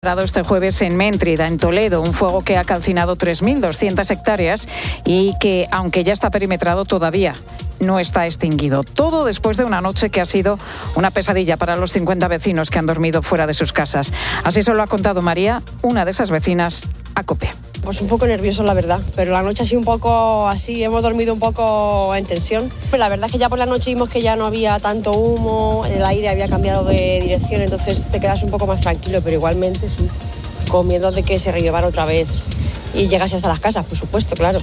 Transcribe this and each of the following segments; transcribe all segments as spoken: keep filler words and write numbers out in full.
Este jueves en Méntrida, en Toledo, un fuego que ha calcinado tres mil doscientas hectáreas y que, aunque ya está perimetrado, todavía no está extinguido. Todo después de una noche que ha sido una pesadilla para los cincuenta vecinos que han dormido fuera de sus casas. Así se lo ha contado María, una de esas vecinas, a COPE. Pues un poco nervioso, la verdad, pero la noche ha sido un poco así, hemos dormido un poco en tensión. La verdad es que ya por la noche vimos que ya no había tanto humo, el aire había cambiado de dirección, entonces te quedas un poco más tranquilo, pero igualmente sí, con miedo de que se relevara otra vez y llegase hasta las casas, por supuesto, claro.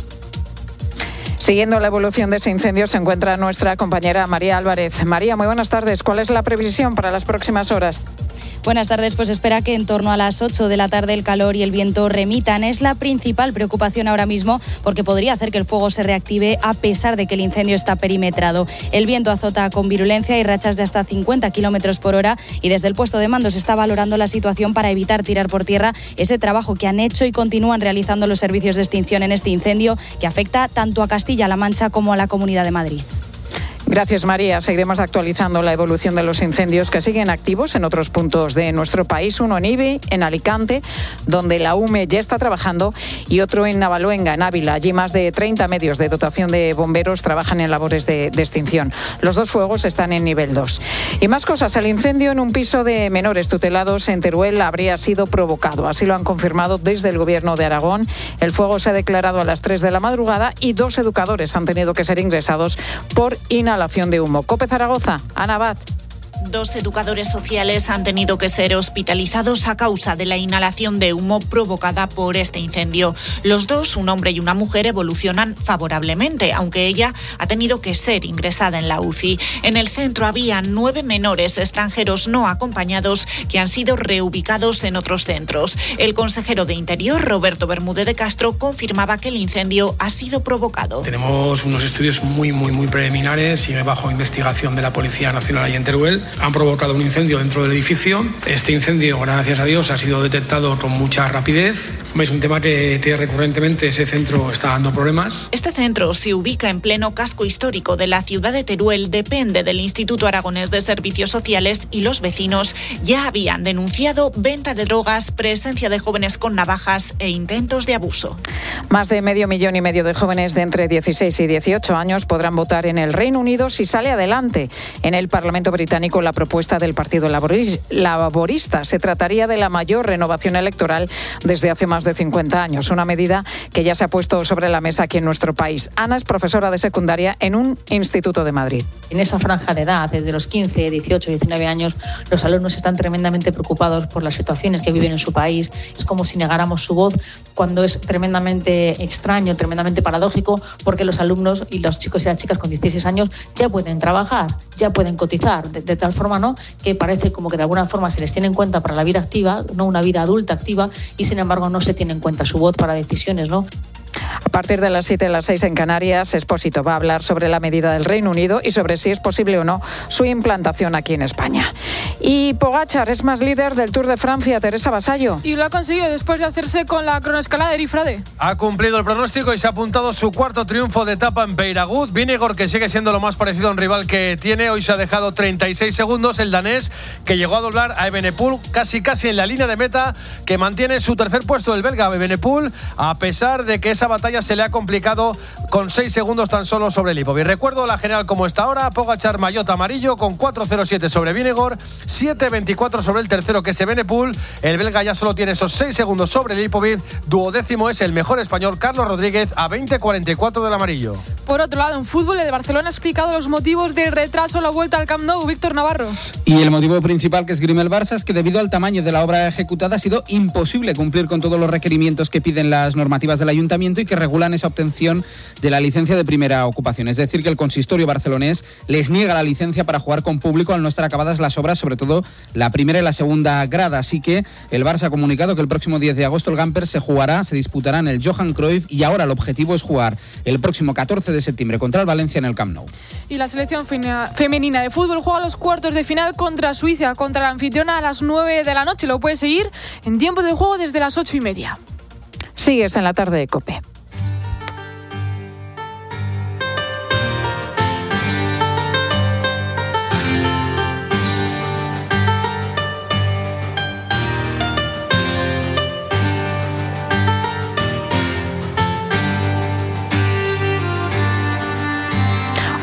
Siguiendo la evolución de ese incendio se encuentra nuestra compañera María Álvarez. María, muy buenas tardes. ¿Cuál es la previsión para las próximas horas? Buenas tardes, pues espera que en torno a las ocho de la tarde el calor y el viento remitan. Es la principal preocupación ahora mismo porque podría hacer que el fuego se reactive a pesar de que el incendio está perimetrado. El viento azota con virulencia y rachas de hasta cincuenta kilómetros por hora y desde el puesto de mando se está valorando la situación para evitar tirar por tierra ese trabajo que han hecho y continúan realizando los servicios de extinción en este incendio que afecta tanto a Castilla-La Mancha como a la Comunidad de Madrid. Gracias, María. Seguiremos actualizando la evolución de los incendios que siguen activos en otros puntos de nuestro país. Uno en Ibi, en Alicante, donde la U M E ya está trabajando, y otro en Navaluenga, en Ávila. Allí más de treinta medios de dotación de bomberos trabajan en labores de, de extinción. Los dos fuegos están en nivel dos. Y más cosas. El incendio en un piso de menores tutelados en Teruel habría sido provocado. Así lo han confirmado desde el Gobierno de Aragón. El fuego se ha declarado a las tres de la madrugada y dos educadores han tenido que ser ingresados por inhalación de humo. COPE Zaragoza, Ana Abad. Dos educadores sociales han tenido que ser hospitalizados a causa de la inhalación de humo provocada por este incendio. Los dos, un hombre y una mujer, evolucionan favorablemente, aunque ella ha tenido que ser ingresada en la U C I. En el centro había nueve menores extranjeros no acompañados que han sido reubicados en otros centros. El consejero de Interior, Roberto Bermúdez de Castro, confirmaba que el incendio ha sido provocado. Tenemos unos estudios muy, muy, muy preliminares, sigue bajo investigación de la Policía Nacional ahí en Teruel. Han provocado un incendio dentro del edificio. Este incendio, gracias a Dios, ha sido detectado con mucha rapidez. Es un tema que, que recurrentemente ese centro está dando problemas. Este centro se ubica en pleno casco histórico de la ciudad de Teruel, depende del Instituto Aragonés de Servicios Sociales y los vecinos ya habían denunciado venta de drogas, presencia de jóvenes con navajas e intentos de abuso. Más de medio millón y medio de jóvenes de entre dieciséis y dieciocho años podrán votar en el Reino Unido si sale adelante en el Parlamento británico la propuesta del Partido Laborista. Se trataría de la mayor renovación electoral desde hace más de cincuenta años, una medida que ya se ha puesto sobre la mesa aquí en nuestro país. Ana es profesora de secundaria en un instituto de Madrid. En esa franja de edad, desde los quince, dieciocho, diecinueve años, los alumnos están tremendamente preocupados por las situaciones que viven en su país. Es como si negáramos su voz, cuando es tremendamente extraño, tremendamente paradójico, porque los alumnos y los chicos y las chicas con dieciséis años ya pueden trabajar, ya pueden cotizar, de, de tal forma, ¿no?, que parece como que de alguna forma se les tiene en cuenta para la vida activa, no una vida adulta activa, y sin embargo no se tiene en cuenta su voz para decisiones, ¿no? A partir de las siete, a las seis en Canarias, Expósito va a hablar sobre la medida del Reino Unido y sobre si es posible o no su implantación aquí en España. Y Pogačar es más líder del Tour de Francia, Teresa Vasallo. Y lo ha conseguido después de hacerse con la cronoescalada de Erifrade. Ha cumplido el pronóstico y se ha apuntado su cuarto triunfo de etapa en Peyragut. Vingegaard, que sigue siendo lo más parecido a un rival que tiene, hoy se ha dejado treinta y seis segundos. El danés, que llegó a doblar a Evenepoel casi casi en la línea de meta, que mantiene su tercer puesto, el belga Evenepoel, a pesar de que esa batalla se le ha complicado con seis segundos tan solo sobre Lipovic. Recuerdo la general como está ahora: Pogačar maillot amarillo con cuatro cero siete sobre Vingegaard, siete veinticuatro sobre el tercero, que es Evenepoel. El belga ya solo tiene esos seis segundos sobre Lipovic. Duodécimo es el mejor español Carlos Rodríguez a veinte cuarenta y cuatro del amarillo. Por otro lado, en fútbol, el Barcelona ha explicado los motivos del retraso en la vuelta al Camp Nou. Víctor Navarro. Y el motivo principal que esgrime el Barça es que debido al tamaño de la obra ejecutada ha sido imposible cumplir con todos los requerimientos que piden las normativas del ayuntamiento y que regulan esa obtención de la licencia de primera ocupación. Es decir, que el consistorio barcelonés les niega la licencia para jugar con público al no estar acabadas las obras, sobre todo la primera y la segunda grada. Así que el Barça ha comunicado que el próximo diez de agosto el Gamper se jugará, se disputará en el Johan Cruyff, y ahora el objetivo es jugar el próximo catorce de septiembre contra el Valencia en el Camp Nou. Y la selección femenina de fútbol juega los cuartos de final contra Suiza, contra la anfitriona, a las nueve de la noche. Lo puedes seguir en tiempo de juego desde las ocho y media. Sigues en la tarde de COPE.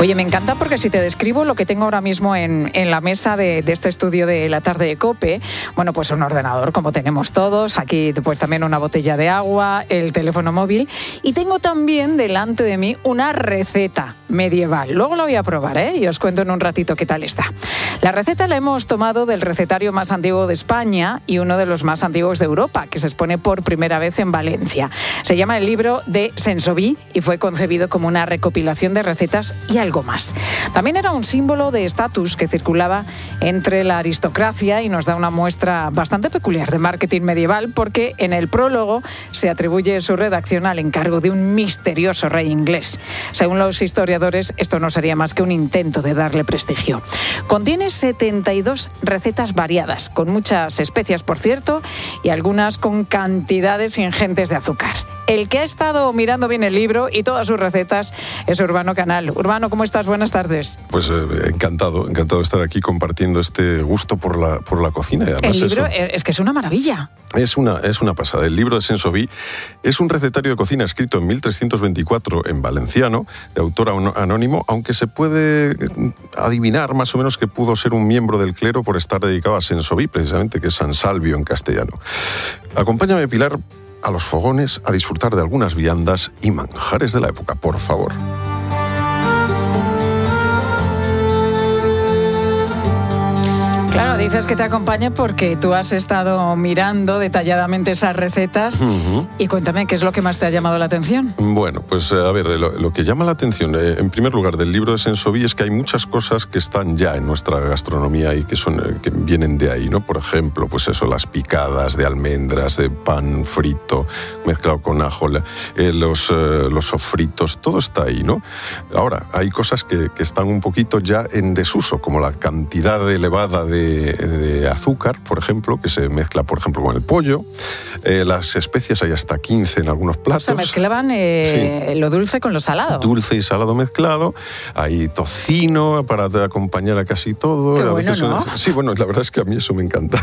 Oye, me encanta porque si te describo lo que tengo ahora mismo en, en la mesa de, de este estudio de la tarde de COPE, bueno, pues un ordenador como tenemos todos, aquí pues también una botella de agua, el teléfono móvil, y tengo también delante de mí una receta medieval. Luego la voy a probar, ¿eh? Y os cuento en un ratito qué tal está. La receta la hemos tomado del recetario más antiguo de España y uno de los más antiguos de Europa, que se expone por primera vez en Valencia. Se llama el libro de Sensoví y fue concebido como una recopilación de recetas y algo más. También era un símbolo de estatus que circulaba entre la aristocracia y nos da una muestra bastante peculiar de marketing medieval, porque en el prólogo se atribuye su redacción al encargo de un misterioso rey inglés. Según los historiadores, esto no sería más que un intento de darle prestigio. Contiene setenta y dos recetas variadas, con muchas especias, por cierto, y algunas con cantidades ingentes de azúcar. El que ha estado mirando bien el libro y todas sus recetas es Urbano Canal. Urbano, ¿cómo estás? Buenas tardes. Pues eh, encantado, encantado de estar aquí compartiendo este gusto por la, por la cocina. Y además el libro eso, es que es una maravilla. Es una, es una pasada. El libro de Sensoví es un recetario de cocina escrito en mil trescientos veinticuatro en valenciano, de autor anónimo, aunque se puede adivinar más o menos que pudo ser un miembro del clero por estar dedicado a Sensoví, precisamente, que es San Salvio en castellano. Acompáñame, Pilar, a los fogones a disfrutar de algunas viandas y manjares de la época, por favor. Claro, dices que te acompañe porque tú has estado mirando detalladamente esas recetas. Uh-huh. Y cuéntame, ¿qué es lo que más te ha llamado la atención? Bueno, pues a ver, lo, lo que llama la atención, eh, en primer lugar, del libro de Sensoví es que hay muchas cosas que están ya en nuestra gastronomía y que, son, eh, que vienen de ahí, ¿no? Por ejemplo, pues eso, las picadas de almendras, de pan frito mezclado con ajo, eh, los, eh, los sofritos, todo está ahí, ¿no? Ahora, hay cosas que, que están un poquito ya en desuso, como la cantidad elevada de de azúcar, por ejemplo, que se mezcla, por ejemplo, con el pollo. Eh, las especias hay hasta quince en algunos platos. O sea, mezclaban eh, sí. lo dulce con lo salado. Dulce y salado mezclado. Hay tocino para acompañar a casi todo. Qué a bueno, veces, ¿no? Sí, bueno, la verdad es que a mí eso me encanta.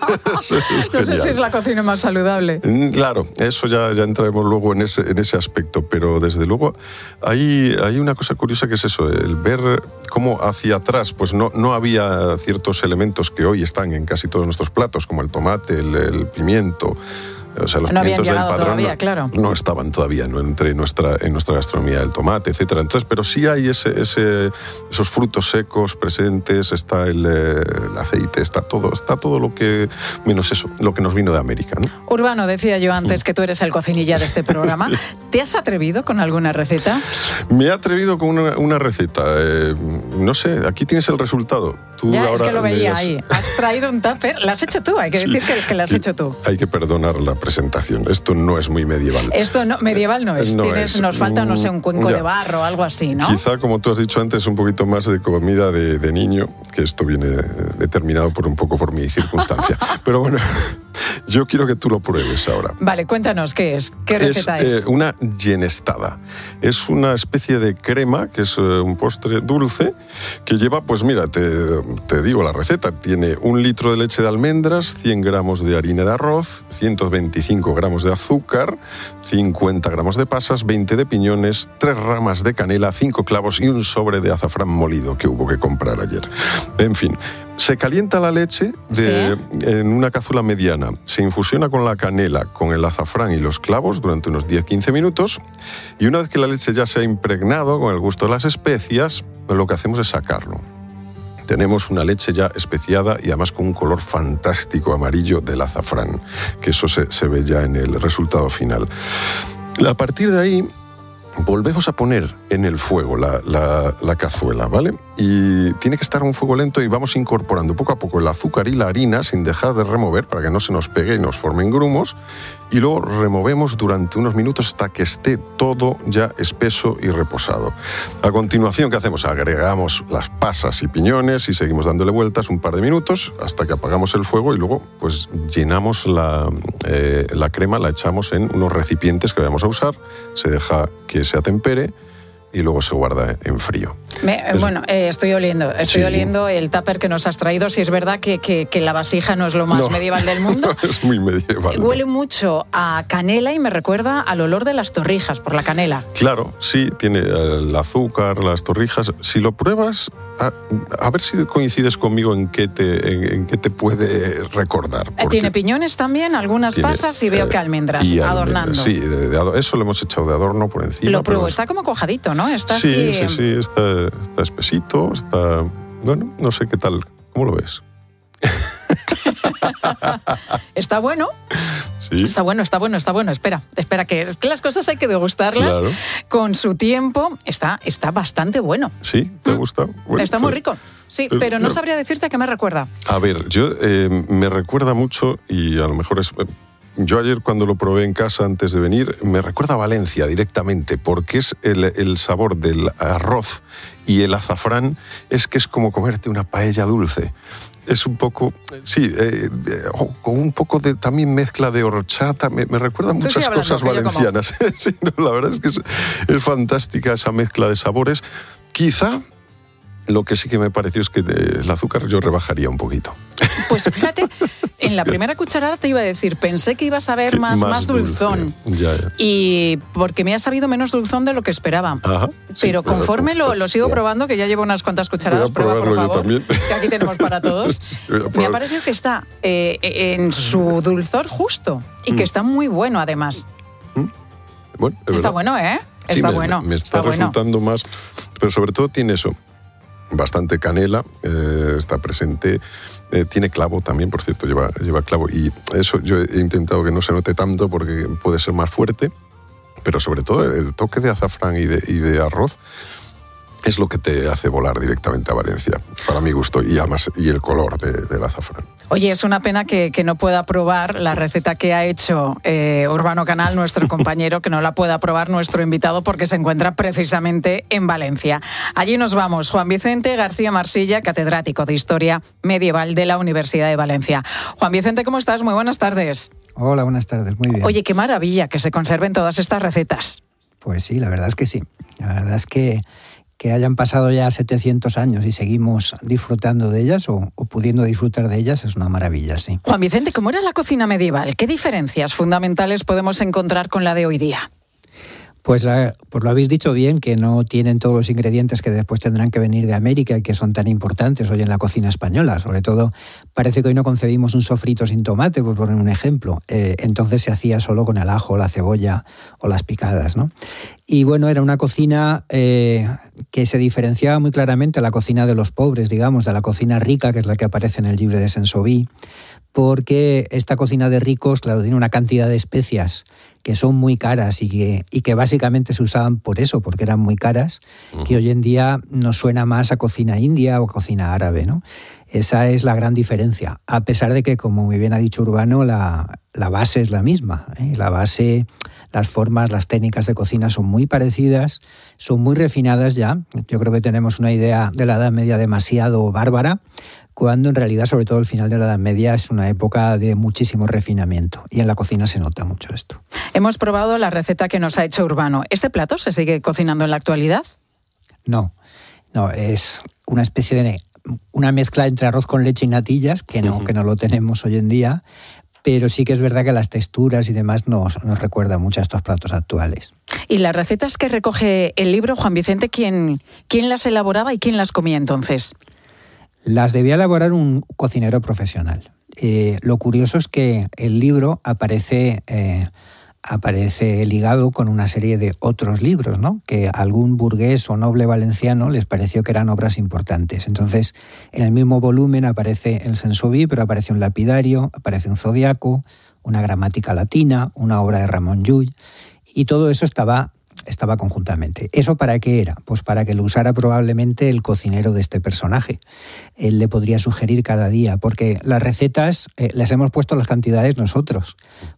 eso es no sé si es la cocina más saludable. Claro, eso ya, ya entraremos luego en ese, en ese aspecto, pero desde luego hay, hay una cosa curiosa que es eso, el ver cómo hacia atrás pues no, no había ciertos elementos que hoy están en casi todos nuestros platos, como el tomate, el, el pimiento. O sea, los no pimientos habían del padrón todavía, no, claro. no estaban todavía no, entre nuestra, en nuestra gastronomía, el tomate, etcétera. Entonces, pero sí hay ese, ese, esos frutos secos presentes, está el, el aceite, está todo, está todo lo que, menos eso, lo que nos vino de América, ¿no? Urbano, decía yo antes que tú eres el cocinilla de este programa. Sí. ¿Te has atrevido con alguna receta? Me he atrevido con una, una receta. Eh, no sé, aquí tienes el resultado. Tú ya, ahora es que lo veía has... ahí. Has traído un tupper, lo has hecho tú, hay que decir sí. que, que lo has hecho tú. Hay que perdonar la presentación. Esto no es muy medieval. Esto no, medieval no es. No Tienes, es. Nos falta, no sé, un cuenco ya. de barro o algo así, ¿no? Quizá, como tú has dicho antes, un poquito más de comida de, de niño, que esto viene determinado por un poco por mi circunstancia. Pero bueno, yo quiero que tú lo pruebes ahora. Vale, cuéntanos, ¿qué es? ¿Qué receta es? Es eh, una llenestada. Es una especie de crema, que es eh, un postre dulce, que lleva, pues mira, te, te digo la receta. Tiene un litro de leche de almendras, cien gramos de harina de arroz, ciento veinticinco gramos de azúcar, cincuenta gramos de pasas, veinte de piñones, tres ramas de canela, cinco clavos y un sobre de azafrán molido que hubo que comprar ayer. En fin, se calienta la leche de, ¿sí? en una cazuela mediana, se infusiona con la canela, con el azafrán y los clavos durante unos diez a quince minutos y una vez que la leche ya se ha impregnado con el gusto de las especias, lo que hacemos es sacarlo. Tenemos una leche ya especiada y además con un color fantástico amarillo del azafrán, que eso se, se ve ya en el resultado final. A partir de ahí, volvemos a poner en el fuego la, la, la cazuela, ¿vale? Y tiene que estar a un fuego lento y vamos incorporando poco a poco el azúcar y la harina sin dejar de remover para que no se nos pegue y nos formen grumos. Y luego removemos durante unos minutos hasta que esté todo ya espeso y reposado. A continuación, ¿qué hacemos? Agregamos las pasas y piñones y seguimos dándole vueltas un par de minutos hasta que apagamos el fuego y luego pues llenamos la, eh, la crema, la echamos en unos recipientes que vamos a usar, se deja que se atempere y luego se guarda en frío. Me, es, bueno, eh, estoy oliendo, estoy sí. oliendo el tupper que nos has traído. Si es verdad que, que, que la vasija no es lo más no, medieval del mundo. Es muy medieval. Huele ¿no? mucho a canela y me recuerda al olor de las torrijas por la canela. Claro, sí, tiene el azúcar, las torrijas. Si lo pruebas, a, a ver si coincides conmigo en qué te, en, en qué te puede recordar. Tiene piñones también, algunas tiene, pasas y veo eh, que almendras y adornando. Sí, de, de, eso lo hemos echado de adorno por encima. Lo pruebo, está como cuajadito, ¿no? Está sí, así... sí, sí, está, está espesito, está... Bueno, no sé qué tal, ¿cómo lo ves? Está bueno. Sí. Está bueno, está bueno, está bueno. Espera, espera, que es que las cosas hay que degustarlas claro. con su tiempo. Está, está bastante bueno. Sí, ¿te gusta? Bueno, está muy rico. Sí, pero, pero no sabría decirte a qué me recuerda. A ver, yo eh, me recuerda mucho y a lo mejor es... Yo ayer cuando lo probé en casa antes de venir, me recuerda a Valencia directamente, porque es el, el sabor del arroz y el azafrán, es que es como comerte una paella dulce. Es un poco, sí, eh, con un poco de también mezcla de horchata, me, me recuerda muchas hablando, cosas valencianas. Sí, no, la verdad es que es, es fantástica esa mezcla de sabores. Quizá lo que sí que me pareció es que el azúcar yo rebajaría un poquito. Pues fíjate, en la primera cucharada te iba a decir, pensé que ibas a ver más, más, más dulzón. Ya, ya. Y porque me ha sabido menos dulzón de lo que esperaba. Ajá, pero sí, conforme lo, lo sigo probando, que ya llevo unas cuantas cucharadas, prueba por favor, yo también. que aquí tenemos para todos. Sí, me ha parecido que está eh, en su dulzor justo y que está muy bueno además. Bueno, está bueno, ¿eh? Está sí, bueno. Me, me está, está resultando bueno. más, pero sobre todo tiene eso. Bastante canela, eh, está presente, eh, tiene clavo también, por cierto, lleva, lleva clavo, y eso yo he intentado que no se note tanto porque puede ser más fuerte, pero sobre todo el toque de azafrán y de, y de arroz es lo que te hace volar directamente a Valencia, para mi gusto, y además y el color de, del azafrán. Oye, es una pena que, que no pueda probar la receta que ha hecho eh, Urbano Canal, nuestro compañero, que no la pueda probar nuestro invitado porque se encuentra precisamente en Valencia. Allí nos vamos. Juan Vicente García Marsilla, catedrático de Historia Medieval de la Universidad de Valencia. Juan Vicente, ¿cómo estás? Muy buenas tardes. Hola, buenas tardes, muy bien. Oye, qué maravilla que se conserven todas estas recetas. Pues sí, la verdad es que sí. La verdad es que que hayan pasado ya setecientos años y seguimos disfrutando de ellas o, o pudiendo disfrutar de ellas es una maravilla, sí. Juan Vicente, ¿cómo era la cocina medieval? ¿Qué diferencias fundamentales podemos encontrar con la de hoy día? Pues, la, pues lo habéis dicho bien, que no tienen todos los ingredientes que después tendrán que venir de América y que son tan importantes hoy en la cocina española. Sobre todo, parece que hoy no concebimos un sofrito sin tomate, por poner un ejemplo. Eh, entonces se hacía solo con el ajo, la cebolla o las picadas, ¿no? Y bueno, era una cocina eh, que se diferenciaba muy claramente a la cocina de los pobres, digamos, de la cocina rica, que es la que aparece en el libro de Saint-Sauvy, porque esta cocina de ricos, claro, tiene una cantidad de especias que son muy caras y que, y que básicamente se usaban por eso, porque eran muy caras, uh-huh. que hoy en día nos suena más a cocina india o cocina árabe, ¿no? Esa es la gran diferencia, a pesar de que, como muy bien ha dicho Urbano, la, la base es la misma, ¿eh? La base, las formas, las técnicas de cocina son muy parecidas, son muy refinadas ya. Yo creo que tenemos una idea de la Edad Media demasiado bárbara, cuando en realidad, sobre todo el final de la Edad Media, es una época de muchísimo refinamiento. Y en la cocina se nota mucho esto. Hemos probado la receta que nos ha hecho Urbano. ¿Este plato se sigue cocinando en la actualidad? No, no, es una especie de... una mezcla entre arroz con leche y natillas, que no, uh-huh. que no lo tenemos hoy en día, pero sí que es verdad que las texturas y demás nos, nos recuerdan mucho a estos platos actuales. ¿Y las recetas que recoge el libro, Juan Vicente, quién, quién las elaboraba y quién las comía entonces? Las debía elaborar un cocinero profesional. Eh, lo curioso es que el libro aparece, eh, aparece ligado con una serie de otros libros, ¿no? Que a algún burgués o noble valenciano les pareció que eran obras importantes. Entonces, en el mismo volumen aparece el Saint-Sauvy, pero aparece un lapidario, aparece un zodiaco, una gramática latina, una obra de Ramon Llull, y todo eso estaba... estaba conjuntamente. ¿Eso para qué era? Pues para que lo usara probablemente el cocinero de este personaje. Él le podría sugerir cada día, porque las recetas eh, les hemos puesto las cantidades nosotros,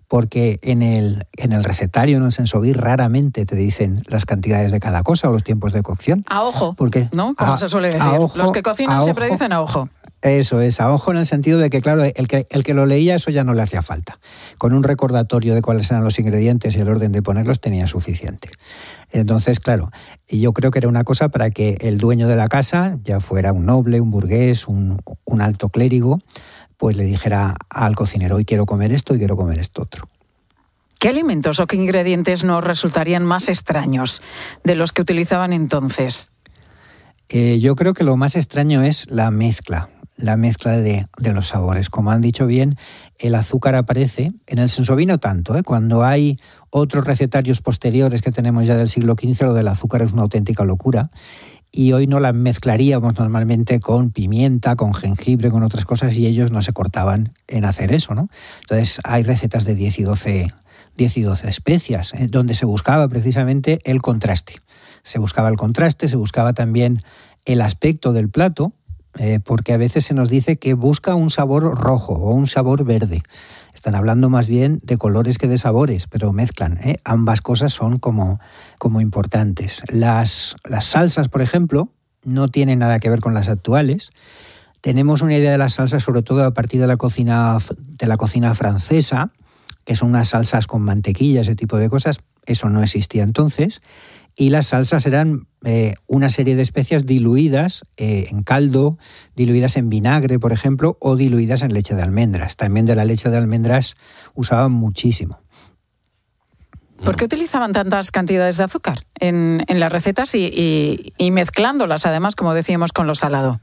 porque en el, en el recetario, en el Sensoví, raramente te dicen las cantidades de cada cosa o los tiempos de cocción. A ojo, porque, ¿no? Como a, se suele decir. ojo, Los que cocinan siempre ojo, dicen a ojo. Eso es, a ojo en el sentido de que, claro, el que, el que lo leía eso ya no le hacía falta. Con un recordatorio de cuáles eran los ingredientes y el orden de ponerlos tenía suficiente. Entonces, claro, yo creo que era una cosa para que el dueño de la casa, ya fuera un noble, un burgués, un, un alto clérigo, pues le dijera al cocinero, hoy quiero comer esto y quiero comer esto otro. ¿Qué alimentos o qué ingredientes nos resultarían más extraños de los que utilizaban entonces? Eh, yo creo que lo más extraño es la mezcla, la mezcla de, de los sabores. Como han dicho bien, el azúcar aparece, en el Sensoví no tanto, ¿eh? Cuando hay otros recetarios posteriores que tenemos ya del siglo quince, lo del azúcar es una auténtica locura. Y hoy no la mezclaríamos normalmente con pimienta, con jengibre, con otras cosas, y ellos no se cortaban en hacer eso, ¿no? Entonces hay recetas de diez y doce especias, ¿eh? Donde se buscaba precisamente el contraste. Se buscaba el contraste, se buscaba también el aspecto del plato, eh, porque a veces se nos dice que busca un sabor rojo o un sabor verde. Están hablando más bien de colores que de sabores, pero mezclan, ¿eh? Ambas cosas son como, como importantes. Las, las salsas, por ejemplo, no tienen nada que ver con las actuales. Tenemos una idea de las salsas sobre todo a partir de la cocina, de la cocina francesa, que son unas salsas con mantequilla, ese tipo de cosas. Eso no existía entonces. Y las salsas eran eh, una serie de especias diluidas eh, en caldo, diluidas en vinagre, por ejemplo, o diluidas en leche de almendras. También de la leche de almendras usaban muchísimo. ¿Por qué utilizaban tantas cantidades de azúcar en, en las recetas y, y, y mezclándolas, además, como decíamos, con lo salado?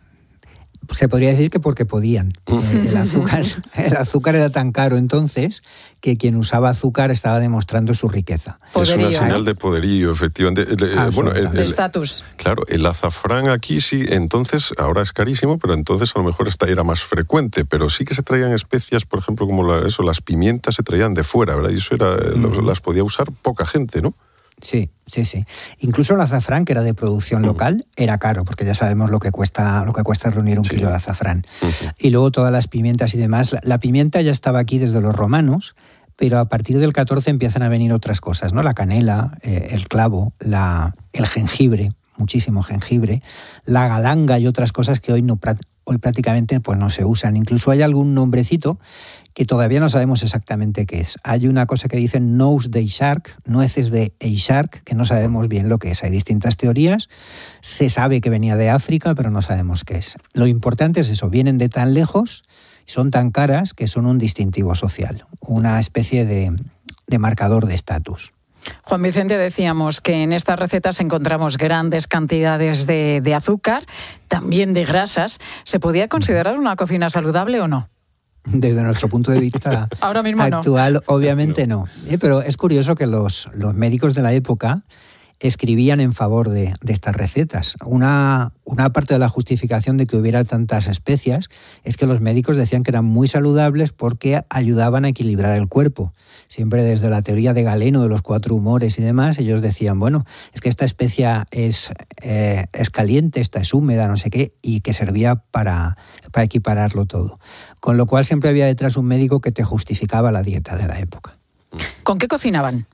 Se podría decir que porque podían. El azúcar, el azúcar era tan caro entonces que quien usaba azúcar estaba demostrando su riqueza. Poderío, es una señal ¿no? de poderío, efectivamente. Eh, bueno, el, de estatus. Claro, el azafrán aquí sí, entonces, ahora es carísimo, pero entonces a lo mejor esta era más frecuente, pero sí que se traían especias, por ejemplo, como la, eso, las pimientas se traían de fuera, ¿verdad? Y eso era, mm. los, las podía usar poca gente, ¿no? Sí, sí, sí. Incluso el azafrán, que era de producción uh-huh. local, era caro, porque ya sabemos lo que cuesta, lo que cuesta reunir un sí. kilo de azafrán. Uh-huh. Y luego todas las pimientas y demás. La, la pimienta ya estaba aquí desde los romanos, pero a partir del catorce empiezan a venir otras cosas, ¿no? La canela, eh, el clavo, la, el jengibre, muchísimo jengibre, la galanga y otras cosas que hoy no hoy prácticamente pues no se usan. Incluso hay algún nombrecito que todavía no sabemos exactamente qué es. Hay una cosa que dicen nose de shark, nueces de shark, que no sabemos bien lo que es. Hay distintas teorías. Se sabe que venía de África, pero no sabemos qué es. Lo importante es eso, vienen de tan lejos, son tan caras que son un distintivo social, una especie de, de marcador de estatus. Juan Vicente, decíamos que en estas recetas encontramos grandes cantidades de, de azúcar, también de grasas. ¿Se podía considerar una cocina saludable o no? Desde nuestro punto de vista Ahora mismo actual, no. obviamente no. Eh, pero es curioso que los, los médicos de la época escribían en favor de, de estas recetas. Una, una parte de la justificación de que hubiera tantas especias es que los médicos decían que eran muy saludables porque ayudaban a equilibrar el cuerpo. Siempre desde la teoría de Galeno, de los cuatro humores y demás, ellos decían, bueno, es que esta especia es, eh, es caliente, esta es húmeda, no sé qué, y que servía para, para equipararlo todo. Con lo cual siempre había detrás un médico que te justificaba la dieta de la época. ¿Con qué cocinaban?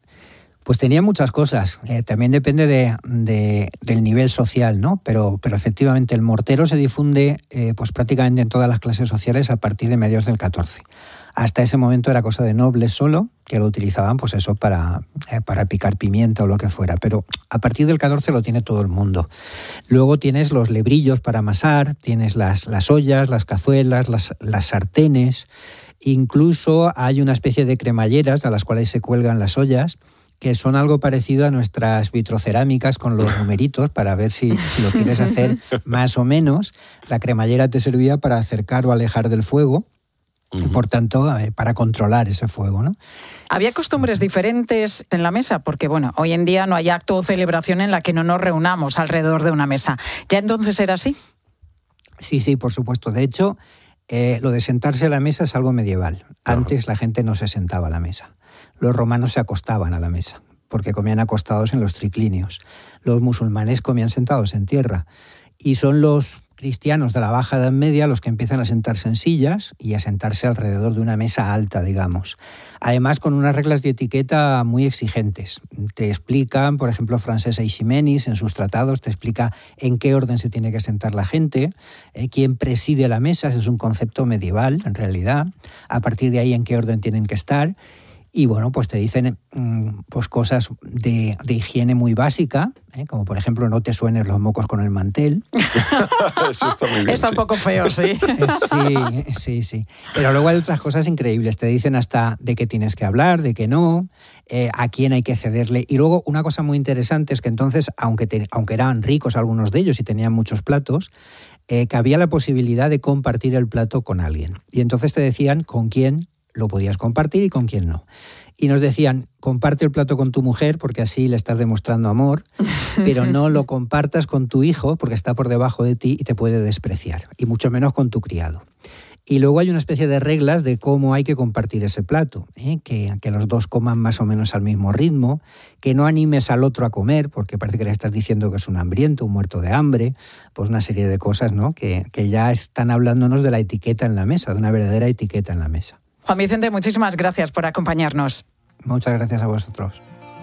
Pues tenía muchas cosas. Eh, también depende de, de, del nivel social, ¿no? Pero, pero efectivamente el mortero se difunde eh, pues prácticamente en todas las clases sociales a partir de mediados del catorce. Hasta ese momento era cosa de nobles solo, que lo utilizaban pues eso para, eh, para picar pimienta o lo que fuera. Pero a partir del catorce lo tiene todo el mundo. Luego tienes los lebrillos para amasar, tienes las, las ollas, las cazuelas, las, las sartenes. Incluso hay una especie de cremalleras a las cuales se cuelgan las ollas, que son algo parecido a nuestras vitrocerámicas con los numeritos para ver si, si lo quieres hacer más o menos. La cremallera te servía para acercar o alejar del fuego y, por tanto, eh, para controlar ese fuego, ¿no? ¿Había costumbres diferentes en la mesa? Porque, bueno, hoy en día no hay acto o celebración en la que no nos reunamos alrededor de una mesa. ¿Ya entonces era así? Sí, sí, por supuesto. De hecho, eh, lo de sentarse a la mesa es algo medieval. Antes la gente no se sentaba a la mesa. Los romanos se acostaban a la mesa, porque comían acostados en los triclinios. Los musulmanes comían sentados en tierra. y son los cristianos de la Baja Edad Media los que empiezan a sentarse en sillas y a sentarse alrededor de una mesa alta, digamos. Además, con unas reglas de etiqueta muy exigentes. Te explican, por ejemplo, Francesc Eiximenis en sus tratados, te explica en qué orden se tiene que sentar la gente, eh, quién preside la mesa, ese es un concepto medieval, en realidad. A partir de ahí, en qué orden tienen que estar. Y bueno, pues te dicen pues cosas de, de higiene muy básica, ¿eh? Como por ejemplo no te suenes los mocos con el mantel. Eso está muy bien. Está sí. un poco feo, sí. Sí, sí, sí. Pero luego hay otras cosas increíbles. Te dicen hasta de qué tienes que hablar, de qué no, eh, a quién hay que cederle. Y luego una cosa muy interesante es que entonces, aunque, te, aunque eran ricos algunos de ellos y tenían muchos platos, eh, que había la posibilidad de compartir el plato con alguien. Y entonces te decían con quién lo podías compartir y con quién no. Y nos decían, comparte el plato con tu mujer porque así le estás demostrando amor, pero no lo compartas con tu hijo porque está por debajo de ti y te puede despreciar, y mucho menos con tu criado. Y luego hay una especie de reglas de cómo hay que compartir ese plato, ¿eh? que, que los dos coman más o menos al mismo ritmo, que no animes al otro a comer porque parece que le estás diciendo que es un hambriento, un muerto de hambre, pues una serie de cosas, ¿no? que, que ya están hablándonos de la etiqueta en la mesa, de una verdadera etiqueta en la mesa. Juan Vicente, muchísimas gracias por acompañarnos. Muchas gracias a vosotros.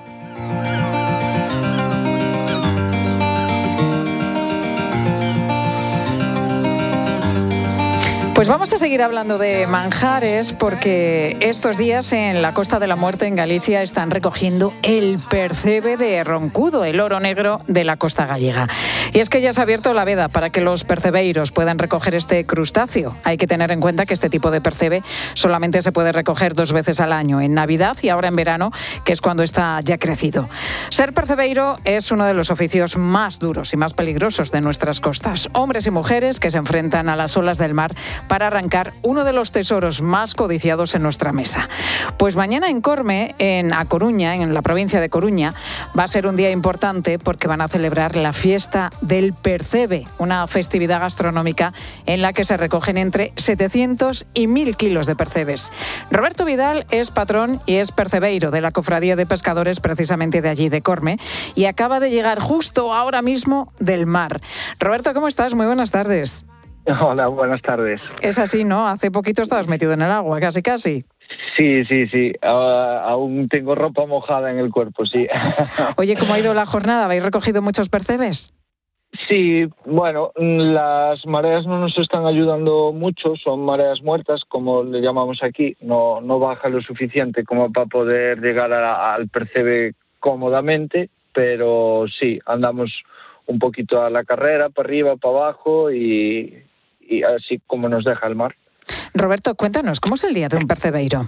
Pues vamos a seguir hablando de manjares porque estos días en la Costa de la Muerte en Galicia están recogiendo el percebe de roncudo, el oro negro de la costa gallega. Y es que ya se ha abierto la veda para que los percebeiros puedan recoger este crustáceo. Hay que tener en cuenta que este tipo de percebe solamente se puede recoger dos veces al año, en Navidad y ahora en verano, que es cuando está ya crecido. Ser percebeiro es uno de los oficios más duros y más peligrosos de nuestras costas. Hombres y mujeres que se enfrentan a las olas del mar para arrancar uno de los tesoros más codiciados en nuestra mesa. Pues mañana en Corme, en A Coruña, en la provincia de Coruña, va a ser un día importante porque van a celebrar la fiesta del percebe, una festividad gastronómica en la que se recogen entre setecientos y mil kilos de percebes. Roberto Vidal es patrón y es percebeiro de la Cofradía de Pescadores, precisamente de allí, de Corme, y acaba de llegar justo ahora mismo del mar. Roberto, ¿cómo estás? Muy buenas tardes. Hola, buenas tardes. Es así, ¿no? Hace poquito estabas metido en el agua, casi, casi. Sí, sí, sí. Uh, aún tengo ropa mojada en el cuerpo, sí. Oye, ¿cómo ha ido la jornada? ¿Habéis recogido muchos percebes? Sí, bueno, las mareas no nos están ayudando mucho, son mareas muertas, como le llamamos aquí. No, no baja lo suficiente como para poder llegar a, al percebe cómodamente, pero sí, andamos un poquito a la carrera, para arriba, para abajo y... y así como nos deja el mar. Roberto, cuéntanos, ¿cómo es el día de un percebeiro?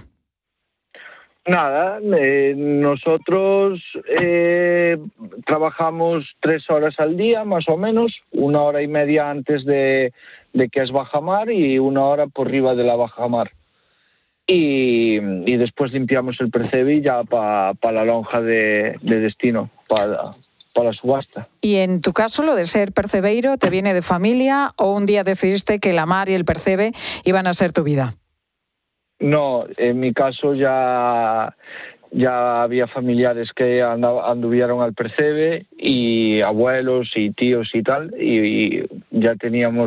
Nada, eh, nosotros eh, trabajamos tres horas al día, más o menos, una hora y media antes de, de que es bajamar y una hora por arriba de la bajamar. Y, y después limpiamos el percebe ya para pa la lonja de, de destino, para... para la subasta. Y en tu caso, lo de ser percebeiro, ¿te viene de familia o un día decidiste que la mar y el percebe iban a ser tu vida? No, en mi caso ya, ya había familiares que andaba, anduvieron al percebe y abuelos y tíos y tal, y, y ya teníamos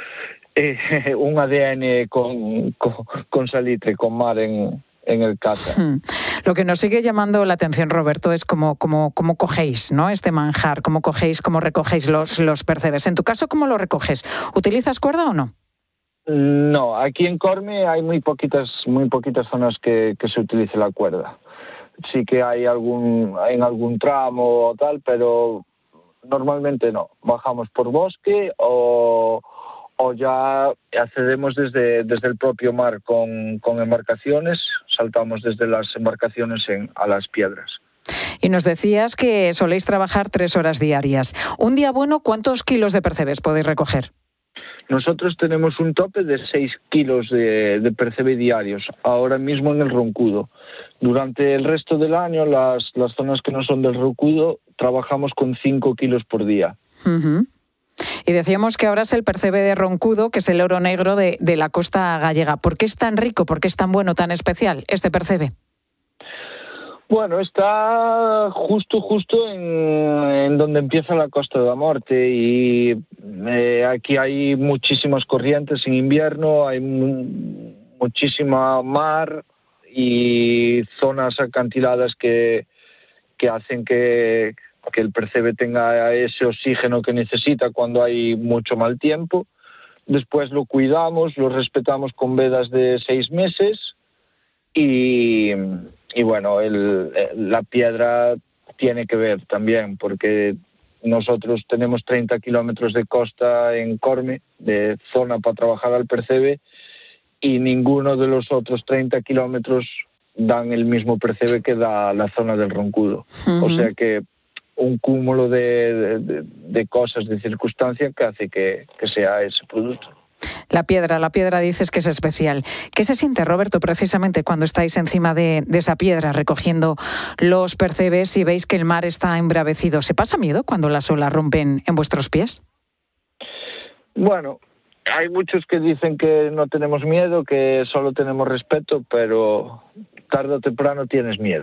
eh, un A D N con, con, con salitre, con mar en... en el casa. Lo que nos sigue llamando la atención, Roberto, es cómo, cómo, cómo cogéis, ¿no?, este manjar, cómo cogéis, cómo recogéis los, los percebes. En tu caso, ¿cómo lo recoges? ¿Utilizas cuerda o no? No, aquí en Corme hay muy poquitas, muy poquitas zonas que, que se utilice la cuerda. Sí que hay algún, en algún tramo o tal, pero normalmente no. Bajamos por bosque o... o ya accedemos desde, desde el propio mar con, con embarcaciones, saltamos desde las embarcaciones en, a las piedras. Y nos decías que soléis trabajar tres horas diarias. Un día bueno, ¿cuántos kilos de percebes podéis recoger? Nosotros tenemos un tope de seis kilos de, de percebe diarios, ahora mismo en el roncudo. Durante el resto del año, las, las zonas que no son del roncudo, trabajamos con cinco kilos por día. Uh-huh. Y decíamos que ahora es el percebe de roncudo, que es el oro negro de, de la costa gallega. ¿Por qué es tan rico, por qué es tan bueno, tan especial este percebe? Bueno, está justo, justo en, en donde empieza la Costa da Morte y eh, aquí hay muchísimas corrientes en invierno, hay mu- muchísima mar y zonas acantiladas que, que hacen que, que el percebe tenga ese oxígeno que necesita cuando hay mucho mal tiempo. Después lo cuidamos, lo respetamos con vedas de seis meses y... Y bueno, el, la piedra tiene que ver también, porque nosotros tenemos treinta kilómetros de costa en Corme, de zona para trabajar al percebe, y ninguno de los otros treinta kilómetros dan el mismo percebe que da la zona del Roncudo. Uh-huh. O sea que un cúmulo de, de, de cosas, de circunstancias que hace que, que sea ese producto. La piedra, la piedra dices que es especial. ¿Qué se siente, Roberto, precisamente cuando estáis encima de, de esa piedra recogiendo los percebes y veis que el mar está embravecido? ¿Se pasa miedo cuando las olas rompen en vuestros pies? Bueno, hay muchos que dicen que no tenemos miedo, que solo tenemos respeto, pero tarde o temprano tienes miedo.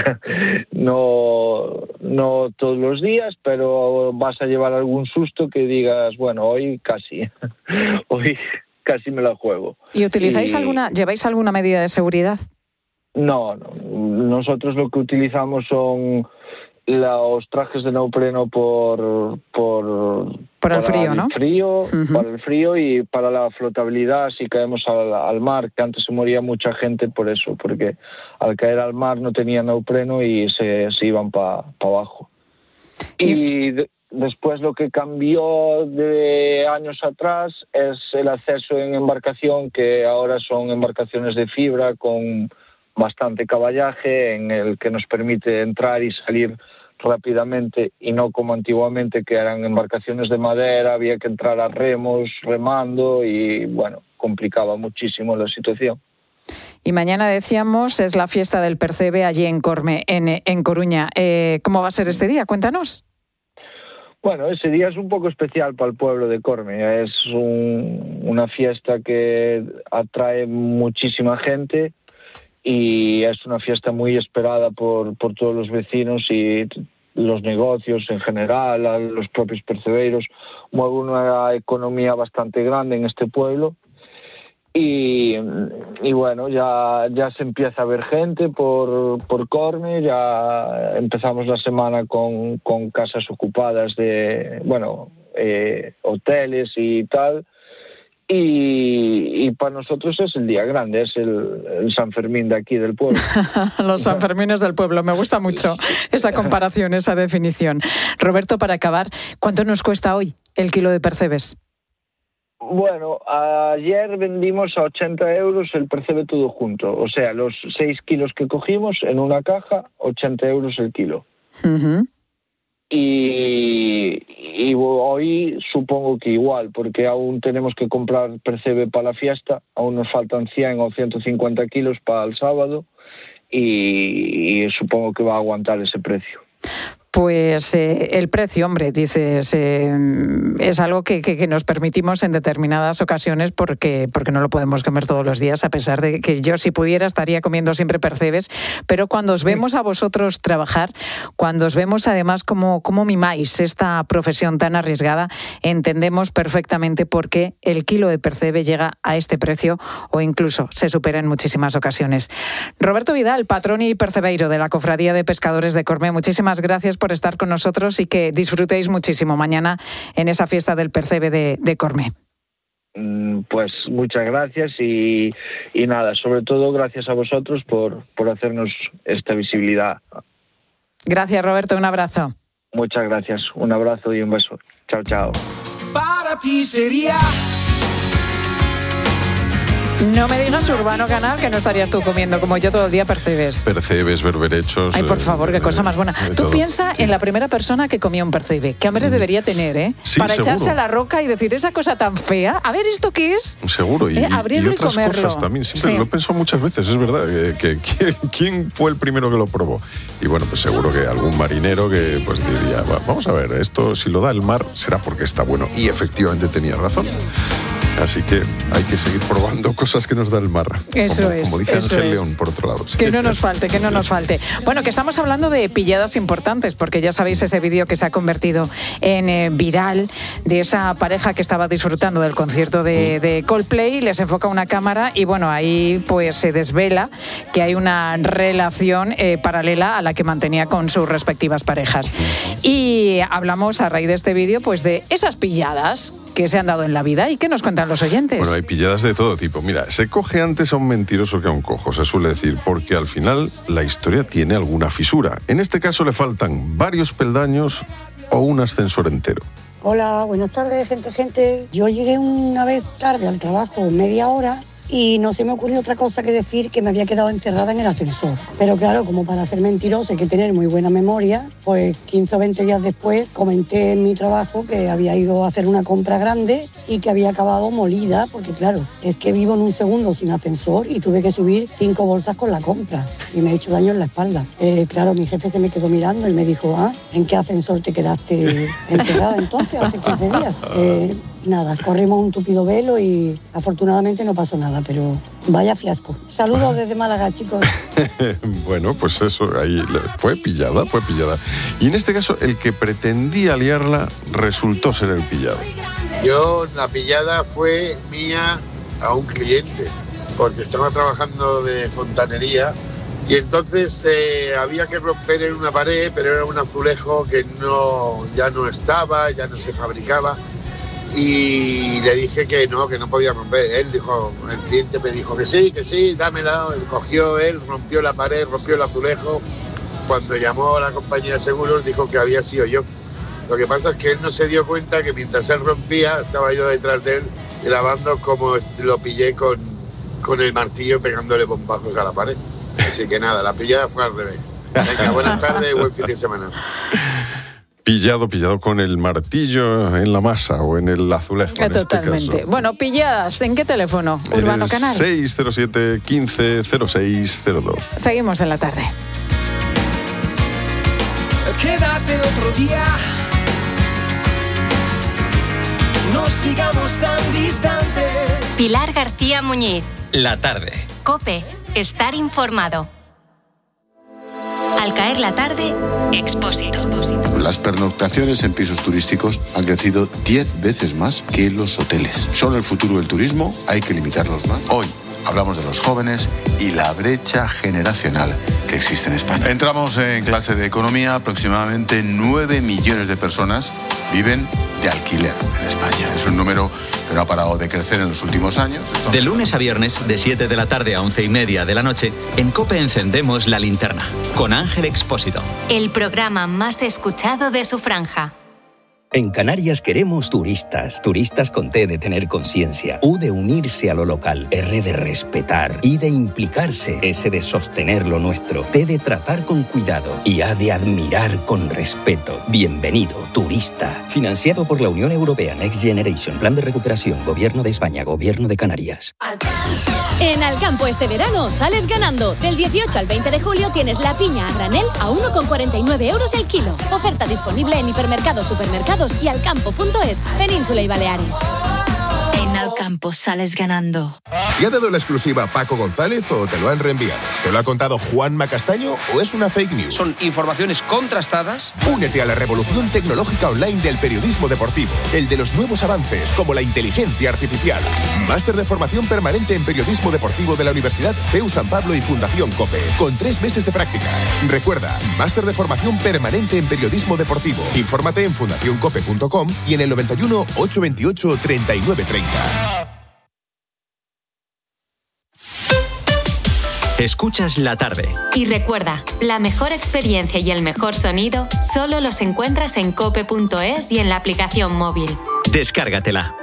No, no todos los días, pero vas a llevar algún susto que digas, bueno, hoy casi, hoy casi me la juego. ¿Y utilizáis y... alguna, lleváis alguna medida de seguridad? No, no, nosotros lo que utilizamos son los trajes de neopreno por por, por el frío, el ¿no? frío, uh-huh. Para el frío y para la flotabilidad si caemos al, al mar, que antes se moría mucha gente por eso, porque al caer al mar no tenían neopreno y se, se iban para pa abajo. Y, y de, después lo que cambió de años atrás es el acceso en embarcación, que ahora son embarcaciones de fibra con bastante caballaje, en el que nos permite entrar y salir rápidamente, y no como antiguamente, que eran embarcaciones de madera, había que entrar a remos, remando, y bueno, complicaba muchísimo la situación. Y mañana, decíamos, es la fiesta del percebe allí en Corme, en, en Coruña. Eh, ¿Cómo va a ser este día? Cuéntanos. Bueno, ese día es un poco especial para el pueblo de Corme. Es un, una fiesta que atrae muchísima gente y es una fiesta muy esperada por, por todos los vecinos y los negocios en general, a los propios percebeiros. Mueve una economía bastante grande en este pueblo y, y bueno, ya, ya se empieza a ver gente por, por Corme. Ya empezamos la semana con, con casas ocupadas de, bueno, eh, hoteles y tal. Y, y para nosotros es el día grande, es el, el San Fermín de aquí del pueblo. Los Sanfermines del pueblo, me gusta mucho esa comparación, esa definición. Roberto, para acabar, ¿cuánto nos cuesta hoy el kilo de percebes? Bueno, ayer vendimos a ochenta euros el percebe todo junto, o sea, los seis kilos que cogimos en una caja, ochenta euros el kilo. Uh-huh. Y, y hoy supongo que igual, porque aún tenemos que comprar percebe para la fiesta, aún nos faltan cien o ciento cincuenta kilos para el sábado y, y supongo que va a aguantar ese precio. Pues eh, el precio, hombre, dices, eh, es algo que, que, que nos permitimos en determinadas ocasiones porque, porque no lo podemos comer todos los días, a pesar de que yo, si pudiera, estaría comiendo siempre percebes. Pero cuando os vemos a vosotros trabajar, cuando os vemos además cómo, cómo mimáis esta profesión tan arriesgada, entendemos perfectamente por qué el kilo de percebe llega a este precio o incluso se supera en muchísimas ocasiones. Roberto Vidal, patrón y percebeiro de la Cofradía de Pescadores de Corme, muchísimas gracias por estar con nosotros y que disfrutéis muchísimo mañana en esa fiesta del percebe de, de Corme. Pues muchas gracias y, y nada, sobre todo gracias a vosotros por, por hacernos esta visibilidad. Gracias, Roberto, un abrazo. Muchas gracias, un abrazo y un beso. Chao, chao. Para ti sería... No me digas, Urbano Canal, que no estarías tú comiendo como yo todo el día percebes. Percebes, berberechos... Ay, por favor, qué cosa más buena. Tú piensa en la primera persona que comió un percebe. ¿Qué hambre debería tener, eh? Sí, para seguro. Echarse a la roca y decir esa cosa tan fea. A ver, ¿esto qué es? Seguro, y, eh, abrirlo y otras y comerlo. cosas también. Siempre sí. Lo he pensado muchas veces, es verdad. Que, que, ¿Quién fue el primero que lo probó? Y bueno, pues seguro que algún marinero que pues diría, vamos a ver, esto si lo da el mar será porque está bueno. Y efectivamente tenía razón. Así que hay que seguir probando cosas que nos da el mar. Eso como, es. Como dice eso Ángel es. León, por otro lado. Sí. Que no nos falte, que no nos falte. Bueno, que estamos hablando de pilladas importantes, porque ya sabéis ese vídeo que se ha convertido en eh, viral de esa pareja que estaba disfrutando del concierto de, de Coldplay, les enfoca una cámara y bueno, ahí pues se desvela que hay una relación eh, paralela a la que mantenía con sus respectivas parejas. Y hablamos a raíz de este vídeo pues de esas pilladas que se han dado en la vida y que nos cuentan los oyentes. Bueno, hay pilladas de todo tipo. Mira, se coge antes a un mentiroso que a un cojo, se suele decir, porque al final la historia tiene alguna fisura. En este caso le faltan varios peldaños o un ascensor entero. Hola, buenas tardes, gente, gente. Yo llegué una vez tarde al trabajo, media hora, y no se me ocurrió otra cosa que decir que me había quedado encerrada en el ascensor. Pero claro, como para ser mentirosa hay que tener muy buena memoria, pues quince o veinte días después comenté en mi trabajo que había ido a hacer una compra grande y que había acabado molida, porque claro, es que vivo en un segundo sin ascensor y tuve que subir cinco bolsas con la compra y me he hecho daño en la espalda. Eh, claro, mi jefe se me quedó mirando y me dijo, ah, ¿en qué ascensor te quedaste encerrada entonces hace quince días? Eh, Nada, corrimos un tupido velo y afortunadamente no pasó nada, pero vaya fiasco. Saludos desde Málaga, chicos. Bueno, pues eso, ahí fue pillada, fue pillada. Y en este caso, el que pretendía liarla resultó ser el pillado. Yo, la pillada fue mía a un cliente, porque estaba trabajando de fontanería y entonces eh, había que romper en una pared, pero era un azulejo que no, ya no estaba, ya no se fabricaba. Y le dije que no, que no podía romper. Él dijo, el cliente me dijo que sí, que sí, dámela. Él cogió, él rompió la pared, rompió el azulejo. Cuando llamó a la compañía de seguros dijo que había sido yo. Lo que pasa es que él no se dio cuenta que mientras él rompía, estaba yo detrás de él grabando como lo pillé con, con el martillo pegándole bombazos a la pared. Así que nada, la pillada fue al revés. Venga, buenas tardes y buen fin de semana. Pillado, pillado con el martillo en la masa o en el azulejo. Eh, en totalmente. Este caso. Bueno, pilladas, ¿en qué teléfono? En Urbano el Canal. seis cero siete, quince, cero seis cero dos. Seguimos en la tarde. Quédate otro día. No sigamos tan distantes. Pilar García Muñiz. La tarde. COPE. Estar informado. Al caer la tarde, Expósito. Las pernoctaciones en pisos turísticos han crecido diez veces más que los hoteles. Son el futuro del turismo, hay que limitarlos más. Hoy hablamos de los jóvenes y la brecha generacional que existe en España. Entramos en clase de economía, aproximadamente nueve millones de personas viven de alquiler en España. Es un número que no ha parado de crecer en los últimos años. De lunes a viernes, de siete de la tarde a once y media de la noche, en COPE encendemos la linterna, con Ángel Expósito. El programa más escuchado de su franja. En Canarias queremos turistas, turistas con T de tener conciencia, U de unirse a lo local, R de respetar, I de implicarse, S de sostener lo nuestro, T de tratar con cuidado y A de admirar con respeto. Bienvenido, turista. Financiado por la Unión Europea Next Generation, Plan de Recuperación, Gobierno de España, Gobierno de Canarias. En Alcampo este verano sales ganando. Del dieciocho al veinte de julio tienes la piña a granel a uno con cuarenta y nueve euros el kilo. Oferta disponible en hipermercados, supermercados y alcampo punto es, Península y Baleares. En Alcampo sales ganando. ¿Te ha dado la exclusiva Paco González o te lo han reenviado? ¿Te lo ha contado Juanma Castaño o es una fake news? Son informaciones contrastadas. Únete a la revolución tecnológica online del periodismo deportivo, el de los nuevos avances como la inteligencia artificial. Máster de formación permanente en periodismo deportivo de la Universidad C E U San Pablo y Fundación COPE, con tres meses de prácticas. Recuerda, máster de formación permanente en periodismo deportivo. Infórmate en fundación cope punto com y en el noventa y uno, ochocientos veintiocho, treinta y nueve treinta. Escuchas la tarde. Y recuerda, la mejor experiencia y el mejor sonido solo los encuentras en cope punto es y en la aplicación móvil. Descárgatela.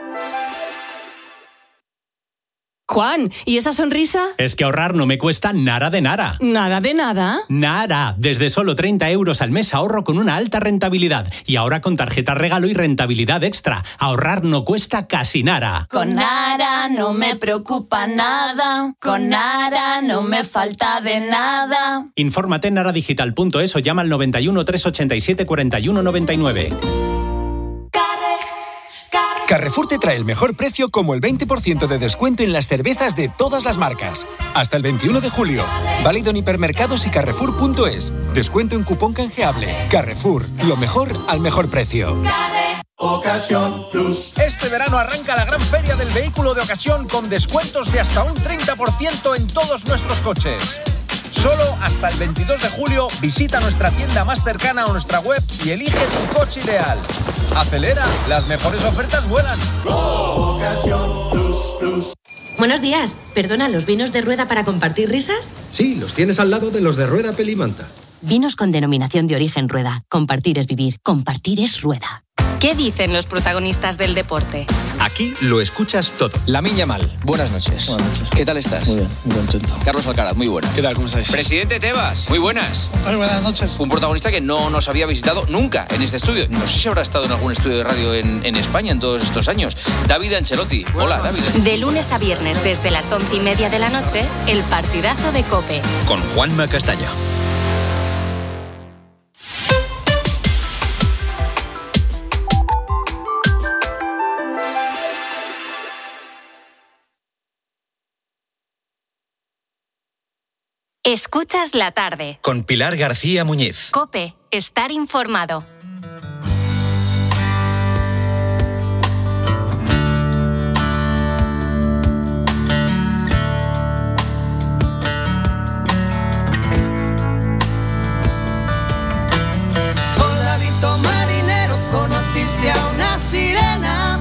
Juan, ¿y esa sonrisa? Es que ahorrar no me cuesta nada de nada. ¿Nada de nada? Nada. Desde solo treinta euros al mes ahorro con una alta rentabilidad. Y ahora con tarjeta regalo y rentabilidad extra. Ahorrar no cuesta casi nada. Con Nara no me preocupa nada. Con Nara no me falta de nada. Infórmate en naradigital punto es o llama al noventa y uno, trescientos ochenta y siete, cuarenta y uno noventa y nueve. Carrefour te trae el mejor precio como el veinte por ciento de descuento en las cervezas de todas las marcas. Hasta el veintiuno de julio. Válido en hipermercados y carrefour punto es. Descuento en cupón canjeable. Carrefour, lo mejor al mejor precio. Ocasión Plus. Este verano arranca la gran feria del vehículo de ocasión con descuentos de hasta un treinta por ciento en todos nuestros coches. Solo hasta el veintidós de julio visita nuestra tienda más cercana o nuestra web y elige tu coche ideal. Acelera, las mejores ofertas vuelan. Ocasión Plus, Plus. Buenos días. Perdona, ¿los vinos de Rueda para compartir risas? Sí, los tienes al lado de los de Rueda Pelimanta. Vinos con denominación de origen Rueda. Compartir es vivir. Compartir es Rueda. ¿Qué dicen los protagonistas del deporte? Aquí lo escuchas todo. Lamine Yamal, buenas noches. Buenas noches. ¿Qué tal estás? Muy bien, muy contento. Carlos Alcaraz, muy buenas. ¿Qué tal, cómo estáis? Presidente Tebas, muy buenas. Hola, buenas noches. Un protagonista que no nos había visitado nunca en este estudio. No sé si habrá estado en algún estudio de radio en, en España en todos estos años. David Ancelotti. Hola, David. De lunes a viernes, desde las once y media de la noche, el partidazo de COPE. Con Juanma Castaño. Escuchas la tarde. Con Pilar García Muñiz. COPE, estar informado. Soldadito marinero, conociste a una sirena,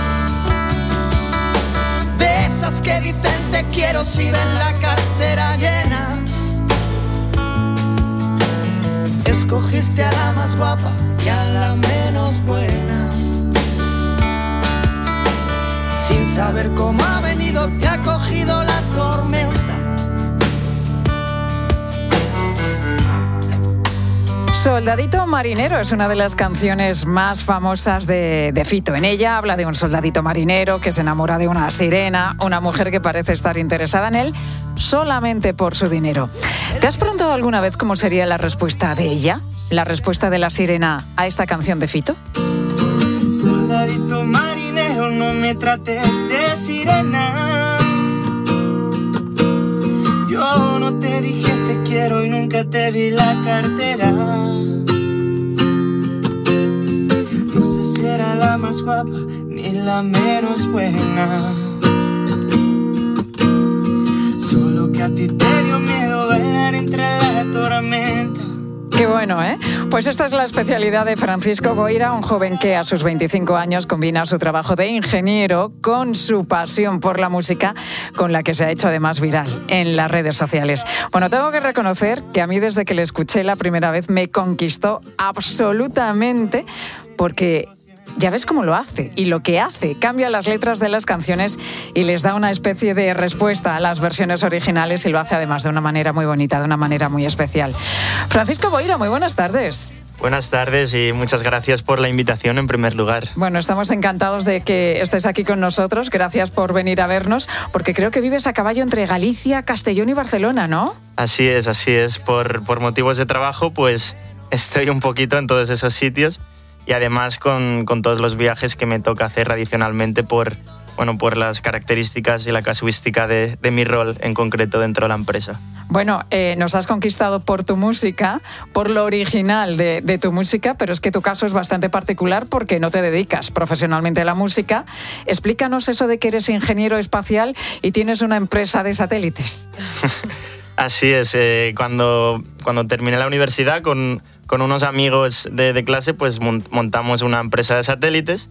de esas que dicen te quiero si ven la cartera llena. Escogiste a la más guapa y a la menos buena. Sin saber cómo ha venido, te ha cogido la tormenta. Soldadito marinero es una de las canciones más famosas de, de Fito. En ella habla de un soldadito marinero que se enamora de una sirena, una mujer que parece estar interesada en él solamente por su dinero. ¿Te has preguntado alguna vez cómo sería la respuesta de ella? ¿La respuesta de la sirena a esta canción de Fito? Soldadito marinero, no me trates de sirena. Yo no te dije te quiero y nunca te di la cartera. No sé si era la más guapa ni la menos buena. Solo que a ti te dio miedo bailar entre la tormenta. Qué bueno, ¿eh? Pues esta es la especialidad de Francisco Boira, un joven que a sus veinticinco años combina su trabajo de ingeniero con su pasión por la música, con la que se ha hecho además viral en las redes sociales. Bueno, tengo que reconocer que a mí desde que le escuché la primera vez me conquistó absolutamente, porque ya ves cómo lo hace y lo que hace. Cambia las letras de las canciones y les da una especie de respuesta a las versiones originales y lo hace además de una manera muy bonita, de una manera muy especial. Francisco Boira, muy buenas tardes. Buenas tardes y muchas gracias por la invitación en primer lugar. Bueno, estamos encantados de que estés aquí con nosotros. Gracias por venir a vernos, porque creo que vives a caballo entre Galicia, Castellón y Barcelona, ¿no? Así es, así es. Por, por motivos de trabajo, pues estoy un poquito en todos esos sitios. Y además con, con todos los viajes que me toca hacer adicionalmente por, bueno, por las características y la casuística de, de mi rol en concreto dentro de la empresa. Bueno, eh, nos has conquistado por tu música, por lo original de, de tu música, pero es que tu caso es bastante particular porque no te dedicas profesionalmente a la música. Explícanos eso de que eres ingeniero espacial y tienes una empresa de satélites. Así es, eh, cuando, cuando terminé la universidad con... Con unos amigos de, de clase, pues montamos una empresa de satélites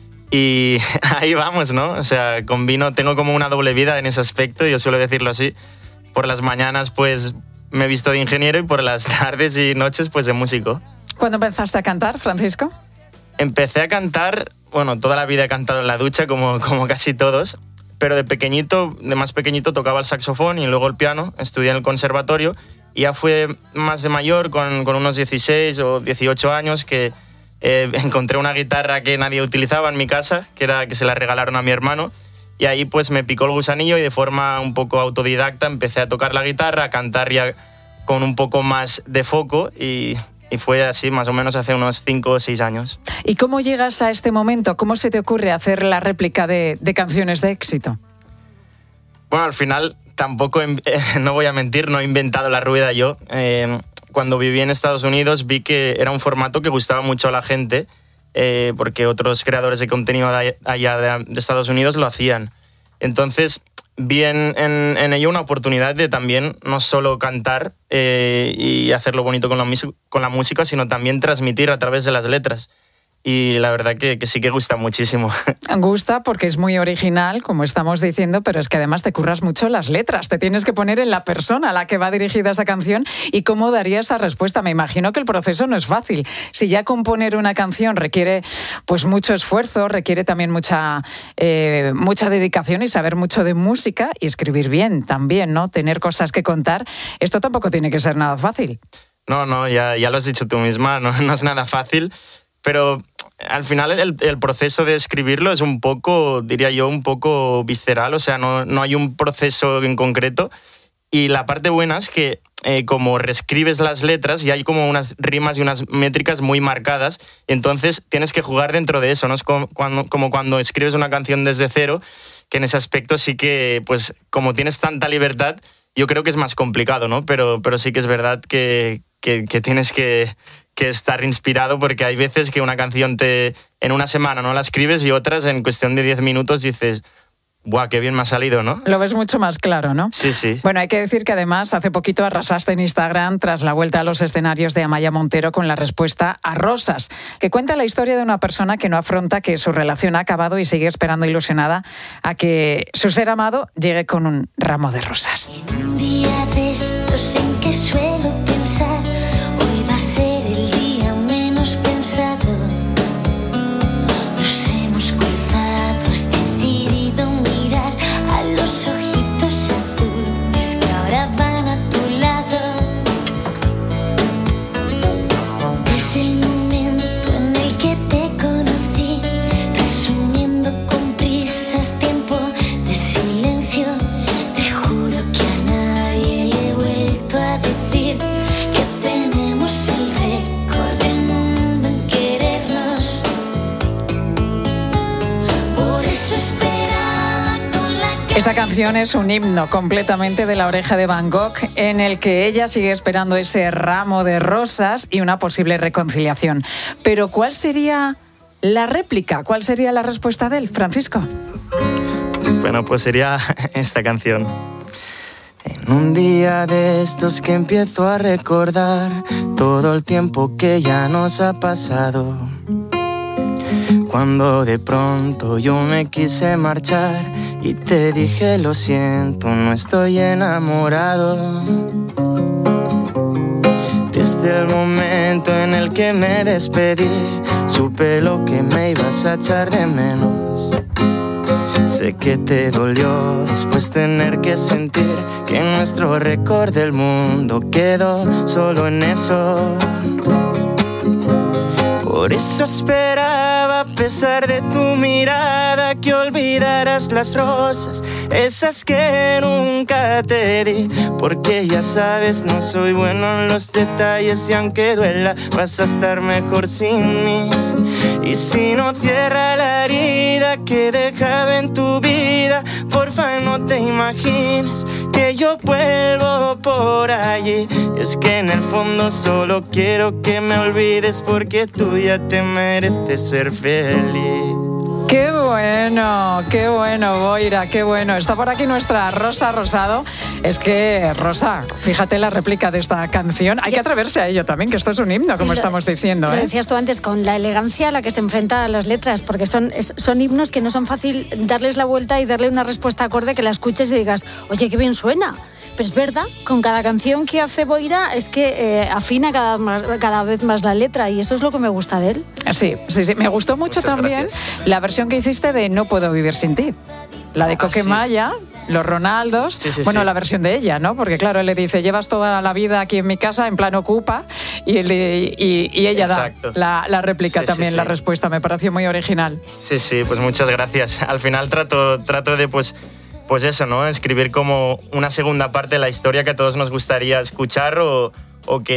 y ahí vamos, ¿no? O sea, combino, tengo como una doble vida en ese aspecto, yo suelo decirlo así. Por las mañanas, pues, me he visto de ingeniero y por las tardes y noches, pues, de músico. ¿Cuándo empezaste a cantar, Francisco? Empecé a cantar, bueno, toda la vida he cantado en la ducha, como, como casi todos, pero de pequeñito, de más pequeñito, tocaba el saxofón y luego el piano, estudié en el conservatorio. Y ya fue más de mayor, con, con unos dieciséis o dieciocho años, que eh, encontré una guitarra que nadie utilizaba en mi casa, que era que se la regalaron a mi hermano. Y ahí pues me picó el gusanillo y de forma un poco autodidacta empecé a tocar la guitarra, a cantar ya con un poco más de foco y, y fue así más o menos hace unos cinco o seis años. ¿Y cómo llegas a este momento? ¿Cómo se te ocurre hacer la réplica de, de canciones de éxito? Bueno, al final tampoco, eh, no voy a mentir, no he inventado la rueda yo. Eh, cuando viví en Estados Unidos vi que era un formato que gustaba mucho a la gente, eh, porque otros creadores de contenido de allá de, de Estados Unidos lo hacían. Entonces vi en, en, en ello una oportunidad de también no solo cantar eh, y hacerlo bonito con la, con la música, sino también transmitir a través de las letras. Y la verdad que, que sí que gusta muchísimo. Gusta porque es muy original, como estamos diciendo, pero es que además te curras mucho las letras. Te tienes que poner en la persona a la que va dirigida esa canción y cómo daría esa respuesta. Me imagino que el proceso no es fácil. Si ya componer una canción requiere pues mucho esfuerzo, requiere también mucha, eh, mucha dedicación y saber mucho de música y escribir bien también, ¿no? Tener cosas que contar. Esto tampoco tiene que ser nada fácil. No, no, ya, ya lo has dicho tú misma, no, no es nada fácil, pero al final el, el proceso de escribirlo es un poco, diría yo, un poco visceral, o sea, no, no hay un proceso en concreto. Y la parte buena es que eh, como reescribes las letras y hay como unas rimas y unas métricas muy marcadas, entonces tienes que jugar dentro de eso, ¿no? Es como cuando, como cuando escribes una canción desde cero, que en ese aspecto sí que, pues como tienes tanta libertad, yo creo que es más complicado, ¿no? Pero, pero sí que es verdad que, que, que tienes que... que estar inspirado, porque hay veces que una canción te en una semana no la escribes y otras en cuestión de diez minutos dices, ¡buah, qué bien me ha salido!, ¿no? Lo ves mucho más claro, ¿no? Sí, sí. Bueno, hay que decir que además hace poquito arrasaste en Instagram tras la vuelta a los escenarios de Amaya Montero con la respuesta a Rosas, que cuenta la historia de una persona que no afronta que su relación ha acabado y sigue esperando ilusionada a que su ser amado llegue con un ramo de rosas. Un día de estos en que suelo pensar, hoy va a ser el día menos pensado. Nos hemos cruzado, has decidido mirar a los ojitos azules que ahora van a tu lado. Desde el momento en el que te conocí, resumiendo con prisas tiempo de silencio, te juro que a nadie le he vuelto a decir que tenemos el récord del mundo en querernos. Por eso esperaba con la cara. Esta canción es un himno completamente de La Oreja de Van Gogh, en el que ella sigue esperando ese ramo de rosas y una posible reconciliación. Pero ¿cuál sería la réplica? ¿Cuál sería la respuesta de él, Francisco? Bueno, pues sería esta canción. En un día de estos que empiezo a recordar todo el tiempo que ya nos ha pasado, cuando de pronto yo me quise marchar y te dije lo siento, no estoy enamorado. Desde el momento en el que me despedí, supe lo que me ibas a echar de menos. Sé que te dolió después tener que sentir que nuestro récord del mundo quedó solo en eso. Por eso esperaba, a pesar de tu mirada, que olvidaras las rosas, esas que nunca te di. Porque ya sabes, no soy bueno en los detalles y aunque duela, vas a estar mejor sin mí. Y si no cierra la herida que he dejado en tu vida, porfa no te imagines que yo vuelvo por allí. Es que en el fondo solo quiero que me olvides, porque tú ya te mereces ser feliz. ¡Qué bueno! ¡Qué bueno, Boira! ¡Qué bueno! Está por aquí nuestra Rosa Rosado. Es que, Rosa, fíjate la réplica de esta canción. Hay que atreverse a ello también, que esto es un himno, como lo, estamos diciendo. Lo ¿eh? decías tú antes, con la elegancia a la que se enfrenta a las letras, porque son, es, son himnos que no son fácil darles la vuelta y darle una respuesta acorde que la escuches y digas, oye, qué bien suena. Pero es verdad, con cada canción que hace Boira es que eh, afina cada, más, cada vez más la letra, y eso es lo que me gusta de él. Sí, sí, sí. Me gustó mucho Muchas también gracias. La versión que hiciste de No puedo vivir sin ti. La de Coquemaya, ah, sí. Los Ronaldos, sí, sí, bueno, sí. La versión de ella, ¿no? Porque claro, él le dice, llevas toda la vida aquí en mi casa, en plan ocupa, y, él, y, y ella Exacto. da la, la réplica sí, también, sí, sí. la respuesta. Me pareció muy original. Sí, sí, pues muchas gracias. Al final trato, trato de, pues... Pues eso, ¿no? Escribir como una segunda parte de la historia que a todos nos gustaría escuchar o, o que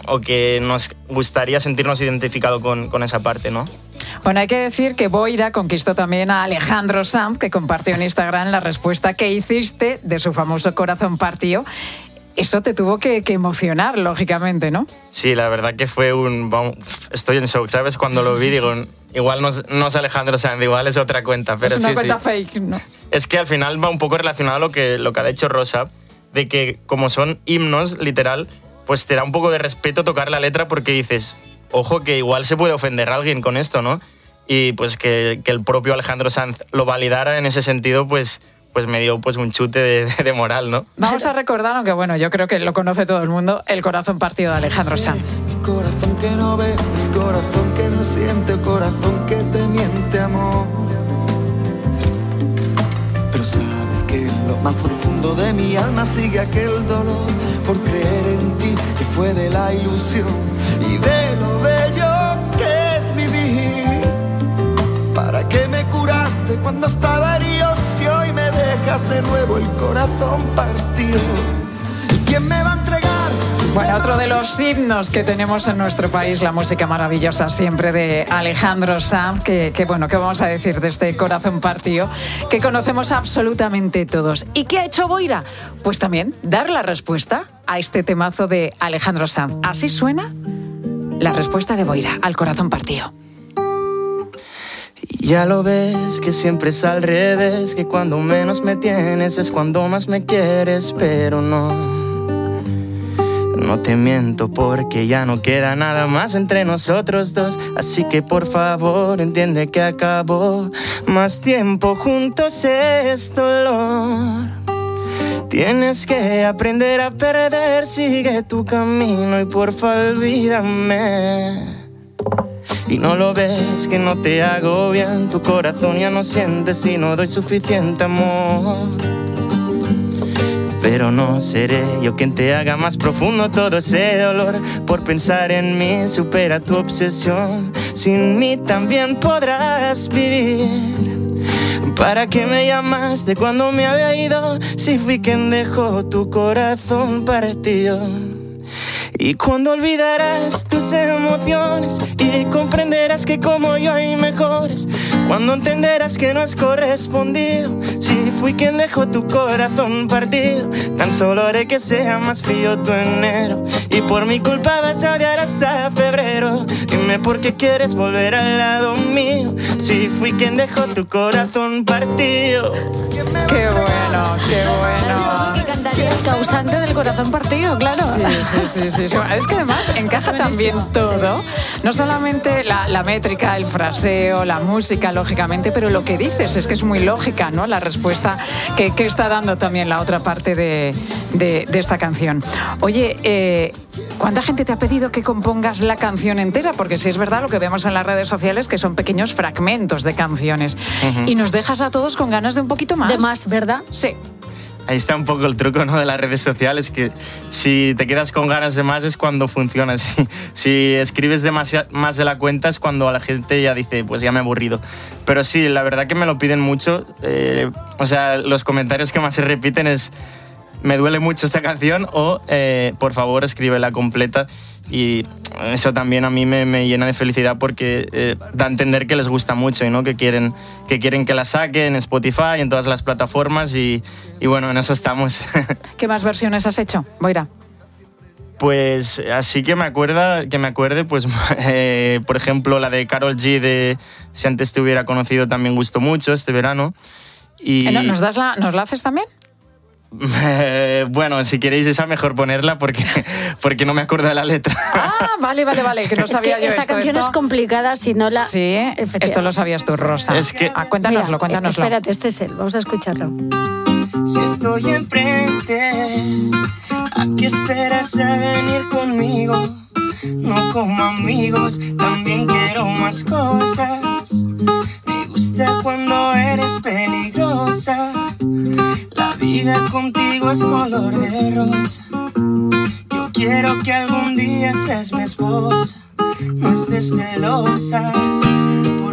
o que nos gustaría sentirnos identificados con, con esa parte, ¿no? Bueno, hay que decir que Boira conquistó también a Alejandro Sanz, que compartió en Instagram la respuesta que hiciste de su famoso Corazón Partido. Eso te tuvo que, que emocionar, lógicamente, ¿no? Sí, la verdad que fue un... vamos, estoy en shock, ¿sabes? Cuando lo vi digo, igual no es, no es Alejandro Sanz, igual es otra cuenta, pero es una sí, cuenta sí. fake, ¿no? Es que al final va un poco relacionado a lo que, lo que ha dicho Rosa, de que como son himnos, literal, pues te da un poco de respeto tocar la letra porque dices, ojo, que igual se puede ofender a alguien con esto, ¿no? Y pues que, que el propio Alejandro Sanz lo validara en ese sentido, pues... pues me dio pues un chute de, de moral, ¿no? Vamos a recordar, aunque bueno, yo creo que lo conoce todo el mundo, el Corazón Partido de Alejandro Sanz. Corazón que no ves, corazón que no siente, corazón que te miente, amor. Pero sabes que en lo más profundo de mi alma sigue aquel dolor por creer en ti, que fue de la ilusión y de lo bello que es vivir. ¿Para qué me curaste cuando estaba herido? Si hoy me dejas de nuevo el corazón partido, ¿y quién me va a entregar? Bueno, otro de los himnos que tenemos en nuestro país, la música maravillosa siempre de Alejandro Sanz, que, que bueno, ¿qué vamos a decir de este Corazón Partido? Que conocemos absolutamente todos. ¿Y qué ha hecho Boira? Pues también dar la respuesta a este temazo de Alejandro Sanz. Así suena la respuesta de Boira al Corazón Partido. Ya lo ves, que siempre es al revés, que cuando menos me tienes es cuando más me quieres, pero no. No te miento porque ya no queda nada más entre nosotros dos, así que por favor entiende que acabó. Más tiempo juntos es dolor. Tienes que aprender a perder, sigue tu camino y porfa olvídame. Y no lo ves, que no te hago bien, tu corazón ya no siente si no doy suficiente amor. Pero no seré yo quien te haga más profundo todo ese dolor. Por pensar en mí, supera tu obsesión. Sin mí también podrás vivir. ¿Para qué me llamaste cuando me había ido? Si fui quien dejó tu corazón partido. Y cuando olvidarás tus emociones y comprenderás que como yo hay mejores, cuando entenderás que no has correspondido, si fui quien dejó tu corazón partido, tan solo haré que sea más frío tu enero y por mi culpa vas a odiar hasta febrero. Dime por qué quieres volver al lado mío, si fui quien dejó tu corazón partido. Qué bueno, qué bueno. Esto es lo que cantaría el causante del corazón partido, claro. Sí, sí, sí, sí, sí. Es que además encaja también todo, no solamente la, la métrica, el fraseo, la música, lógicamente, pero lo que dices es que es muy lógica, ¿no? La respuesta que, que está dando también la otra parte de, de, de esta canción. Oye, eh, ¿cuánta gente te ha pedido que compongas la canción entera? Porque si es verdad lo que vemos en las redes sociales, que son pequeños fragmentos de canciones. Uh-huh. Y nos dejas a todos con ganas de un poquito más. De más, ¿verdad? Sí. Ahí está un poco el truco, ¿no?, de las redes sociales, que si te quedas con ganas de más es cuando funciona. Si, si escribes demasi- más de la cuenta es cuando a la gente ya dice, pues ya me he aburrido. Pero sí, la verdad que me lo piden mucho. Eh, o sea, los comentarios que más se repiten es me duele mucho esta canción o eh, por favor escríbela completa. Y eso también a mí me, me llena de felicidad porque eh, da a entender que les gusta mucho y ¿no? que, quieren, que quieren que la saquen en Spotify, en todas las plataformas y, y bueno, en eso estamos. ¿Qué más versiones has hecho, Boira? Pues así que me acuerda, que me acuerde, pues eh, por ejemplo la de Karol G de Si antes te hubiera conocido también gustó mucho este verano. Y... ¿Nos, das la, ¿Nos la haces también? Eh, bueno, si queréis esa mejor ponerla porque, porque no me acuerdo de la letra. Ah, vale, vale, vale, que no sabía es que yo esa esto. canción esto... es complicada si no la... Sí, esto lo sabías tú, Rosa. Es que... ah, cuéntanoslo, Mira, cuéntanoslo. Espérate, este es él, vamos a escucharlo. Si estoy enfrente, ¿a qué esperas a venir conmigo? No como amigos, también quiero más cosas. Me gusta cuando eres peligrosa. La vida contigo es color de rosa. Yo quiero que algún día seas mi esposa. No estés celosa,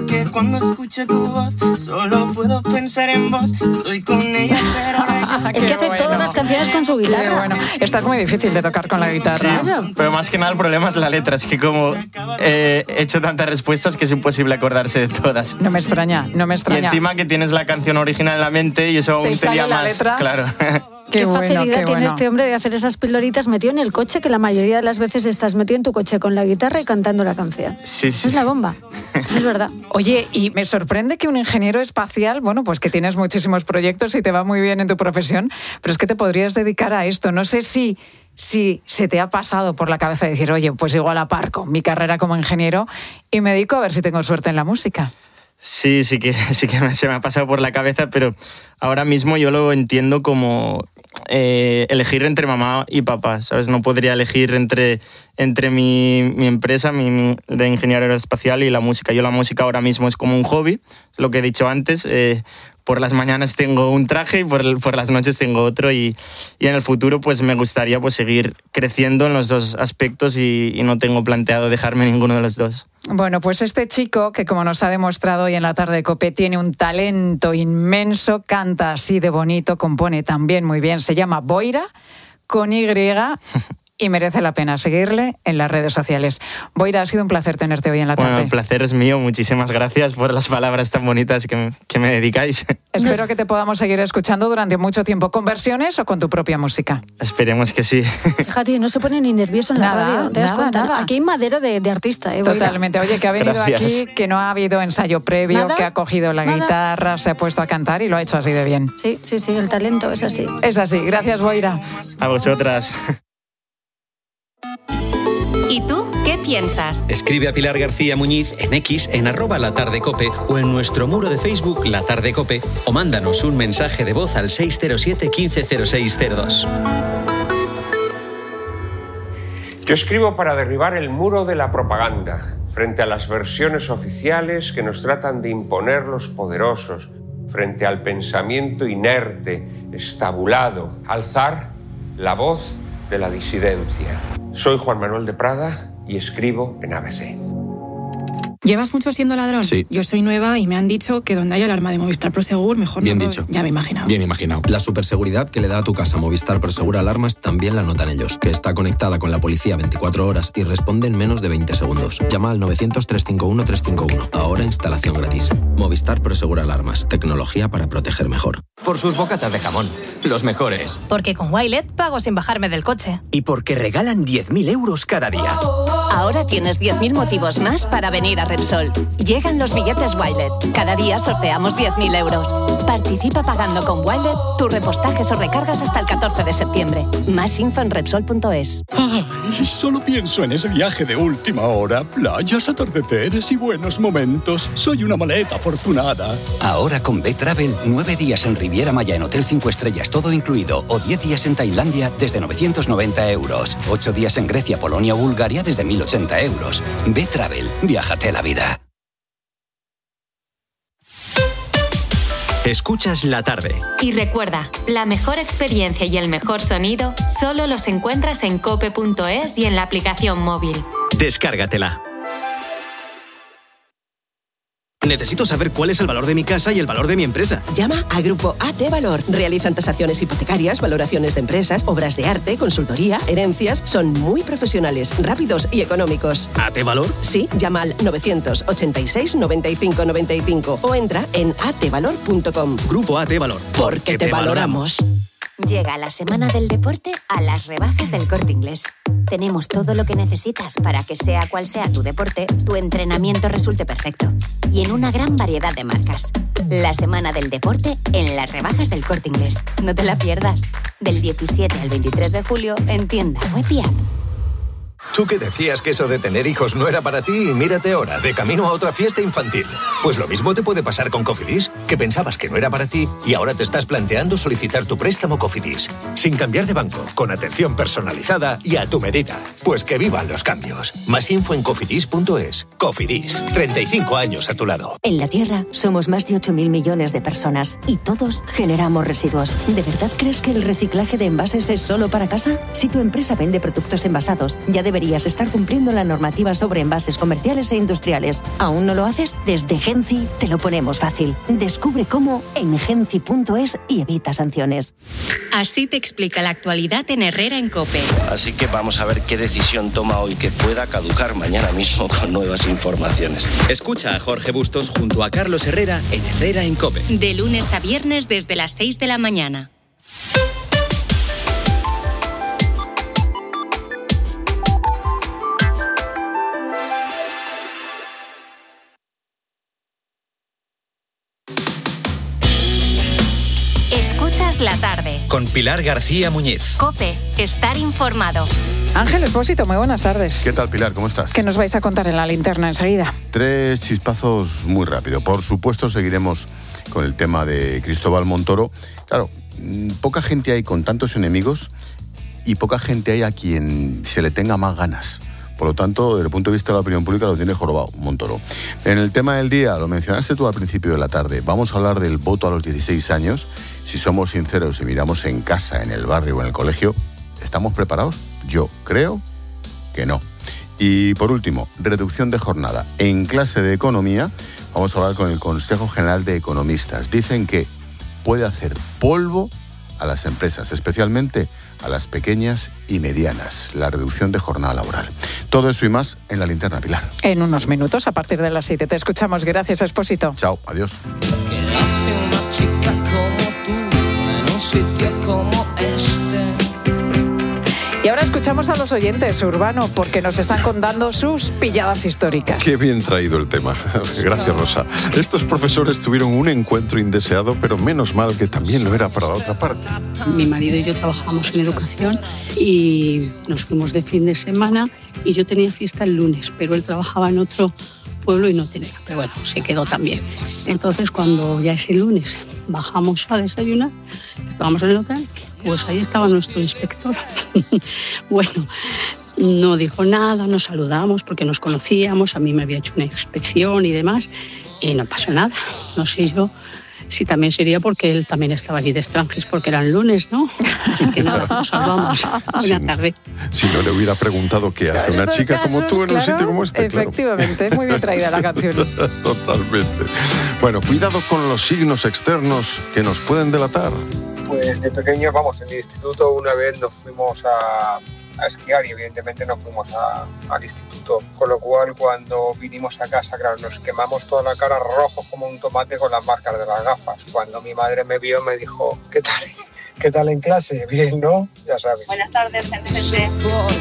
que cuando escucho tu voz solo puedo pensar en vos. Estoy con ella, pero ahora Es que hace bueno. todas las canciones con su Qué guitarra. bueno. Esta es muy difícil de tocar con la guitarra. Sí, pero más que nada el problema es la letra. Es que como eh, he hecho tantas respuestas que es imposible acordarse de todas. No me extraña, no me Y extraña. encima que tienes la canción original en la mente y eso aún ¿Te sería sale la más. letra? Claro. Qué, Qué bueno, facilidad qué tiene bueno. este hombre de hacer esas pildoritas metido en el coche, que la mayoría de las veces estás metido en tu coche con la guitarra y cantando la canción. Sí, sí. Es la bomba, es verdad. Oye, y me sorprende que un ingeniero espacial, bueno, pues que tienes muchísimos proyectos y te va muy bien en tu profesión, pero es que te podrías dedicar a esto. No sé si, si se te ha pasado por la cabeza decir, oye, pues igual aparco mi carrera como ingeniero y me dedico a ver si tengo suerte en la música. Sí, sí que, sí que me- se me ha pasado por la cabeza, pero ahora mismo yo lo entiendo como eh, elegir entre mamá y papá, ¿sabes? No podría elegir entre, entre mi, mi empresa mi, mi- de ingeniero aeroespacial y la música. Yo la música ahora mismo es como un hobby, es lo que he dicho antes. eh, por las mañanas tengo un traje y por, el- por las noches tengo otro y, y en el futuro pues me gustaría pues seguir creciendo en los dos aspectos y, y no tengo planteado dejarme ninguno de los dos. Bueno, pues este chico, que como nos ha demostrado hoy en la tarde de COPE, tiene un talento inmenso, canta así de bonito, compone también muy bien, se llama Boira, con Y, y merece la pena seguirle en las redes sociales. Boira, ha sido un placer tenerte hoy en la tarde. Bueno, el placer es mío. Muchísimas gracias por las palabras tan bonitas que me, que me dedicáis. Espero que te podamos seguir escuchando durante mucho tiempo, con versiones o con tu propia música. Esperemos que sí. Fíjate, no se pone ni nervioso en la Nada, radio. ¿Te das nada, cuenta? nada. Aquí hay madera de, de artista. ¿eh? Boira. Totalmente. Oye, que ha venido Gracias. aquí, que no ha habido ensayo previo, ¿Nada? que ha cogido la ¿Nada? guitarra, se ha puesto a cantar y lo ha hecho así de bien. Sí, sí, sí, el talento es así. Es así. Gracias, Boira. A vosotras. ¿Y tú qué piensas? Escribe a Pilar García Muñiz en X, en arroba La Tarde Cope o en nuestro muro de Facebook La Tarde Cope o mándanos un mensaje de voz al seis cero siete, uno cinco cero seis cero dos. Yo escribo para derribar el muro de la propaganda frente a las versiones oficiales que nos tratan de imponer los poderosos, frente al pensamiento inerte, estabulado, alzar la voz de la disidencia. Soy Juan Manuel de Prada y escribo en A B C. ¿Llevas mucho siendo ladrón? Sí. Yo soy nueva y me han dicho que donde hay alarma de Movistar Prosegur, mejor Bien no doy. dicho. Ya me he imaginado. Bien imaginado. La superseguridad que le da a tu casa Movistar Prosegur Alarmas también la notan ellos, que está conectada con la policía veinticuatro horas y responde en menos de veinte segundos. Llama al novecientos, trescientos cincuenta y uno, trescientos cincuenta y uno. Ahora instalación gratis. Movistar Prosegur Alarmas. Tecnología para proteger mejor. Por sus bocatas de jamón. Los mejores. Porque con Wilet pago sin bajarme del coche. Y porque regalan diez mil euros cada día. Ahora tienes diez mil motivos más para venir a Repsol. Llegan los billetes Wilet. Cada día sorteamos diez mil euros. Participa pagando con Wilet tus repostajes o recargas hasta el catorce de septiembre. Más info en Repsol punto es. Ay, solo pienso en ese viaje de última hora. Playas, atardeceres y buenos momentos. Soy una maleta afortunada. Ahora con B-Travel, nueve días en Riviera Maya en Hotel cinco Estrellas, todo incluido, o diez días en Tailandia desde novecientos noventa euros. ocho días en Grecia, Polonia o Bulgaria desde mil ochenta euros. B-Travel, viájate la vida. Escuchas La Tarde. Y recuerda, la mejor experiencia y el mejor sonido solo los encuentras en cope punto es y en la aplicación móvil. Descárgatela. Necesito saber cuál es el valor de mi casa y el valor de mi empresa. Llama a Grupo A T Valor. Realizan tasaciones hipotecarias, valoraciones de empresas, obras de arte, consultoría, herencias. Son muy profesionales, rápidos y económicos. ¿A T Valor? Sí, llama al novecientos ochenta y seis, noventa y cinco noventa y cinco o entra en a t valor punto com. Grupo A T Valor. Porque te valoramos. Llega la semana del deporte a las rebajas del Corte Inglés. Tenemos todo lo que necesitas para que sea cual sea tu deporte, tu entrenamiento resulte perfecto. Y en una gran variedad de marcas. La semana del deporte en las rebajas del Corte Inglés. No te la pierdas. Del diecisiete al veintitrés de julio en tienda web y app. Tú que decías que eso de tener hijos no era para ti y mírate ahora, de camino a otra fiesta infantil. Pues lo mismo te puede pasar con Cofidis, que pensabas que no era para ti y ahora te estás planteando solicitar tu préstamo Cofidis. Sin cambiar de banco, con atención personalizada y a tu medida. Pues que vivan los cambios. Más info en cofidis punto es. Cofidis, treinta y cinco años a tu lado. En la Tierra somos más de ocho mil millones de personas y todos generamos residuos. ¿De verdad crees que el reciclaje de envases es solo para casa? Si tu empresa vende productos envasados, ya debería deberías estar cumpliendo la normativa sobre envases comerciales e industriales. ¿Aún no lo haces? Desde Genci te lo ponemos fácil. Descubre cómo en genci punto es y evita sanciones. Así te explica la actualidad en Herrera en COPE. Así que vamos a ver qué decisión toma hoy que pueda caducar mañana mismo con nuevas informaciones. Escucha a Jorge Bustos junto a Carlos Herrera en Herrera en COPE. De lunes a viernes desde las seis de la mañana. Escuchas la tarde. Con Pilar García Muñiz. COPE, estar informado. Ángel Expósito, muy buenas tardes. ¿Qué tal, Pilar? ¿Cómo estás? ¿Qué nos vais a contar en la linterna enseguida? Tres chispazos muy rápido. Por supuesto, seguiremos con el tema de Cristóbal Montoro. Claro, poca gente hay con tantos enemigos y poca gente hay a quien se le tenga más ganas. Por lo tanto, desde el punto de vista de la opinión pública, lo tiene jorobado Montoro. En el tema del día, lo mencionaste tú al principio de la tarde, vamos a hablar del voto a los dieciséis años. Si somos sinceros y miramos en casa, en el barrio o en el colegio, ¿estamos preparados? Yo creo que no. Y por último, reducción de jornada. En clase de economía, vamos a hablar con el Consejo General de Economistas. Dicen que puede hacer polvo a las empresas, especialmente a las pequeñas y medianas, la reducción de jornada laboral. Todo eso y más en la linterna, Pilar. En unos minutos, a partir de las siete. Te escuchamos. Gracias, Expósito. Chao, adiós. Y ahora escuchamos a los oyentes, Urbano, porque nos están contando sus pilladas históricas. Qué bien traído el tema. Gracias, Rosa. Estos profesores tuvieron un encuentro indeseado, pero menos mal que también lo era para la otra parte. Mi marido y yo trabajamos en educación y nos fuimos de fin de semana y yo tenía fiesta el lunes, pero él trabajaba en otro pueblo y no tenía. Pero bueno, se quedó también. Entonces, cuando ya ese lunes bajamos a desayunar, estábamos en el hotel, pues ahí estaba nuestro inspector. Bueno, no dijo nada, nos saludamos porque nos conocíamos, a mí me había hecho una inspección y demás, y no pasó nada. No sé yo si también sería porque él también estaba allí de extranjis, porque eran lunes, ¿no? Así que nada, nos salvamos. Buena tarde. Si no le hubiera preguntado qué hace una chica casos, como tú en claro, un sitio como este. Efectivamente, claro. Muy bien traída la canción. Totalmente. Bueno, cuidado con los signos externos que nos pueden delatar. Pues de pequeños, vamos, en el instituto una vez nos fuimos a, a esquiar y evidentemente nos fuimos a, al instituto, con lo cual cuando vinimos a casa, claro, nos quemamos toda la cara rojos como un tomate con las marcas de las gafas. Cuando mi madre me vio me dijo, ¿qué tal? ¿Qué tal en clase? Bien, ¿no? Ya sabes. Buenas tardes, gente, gente.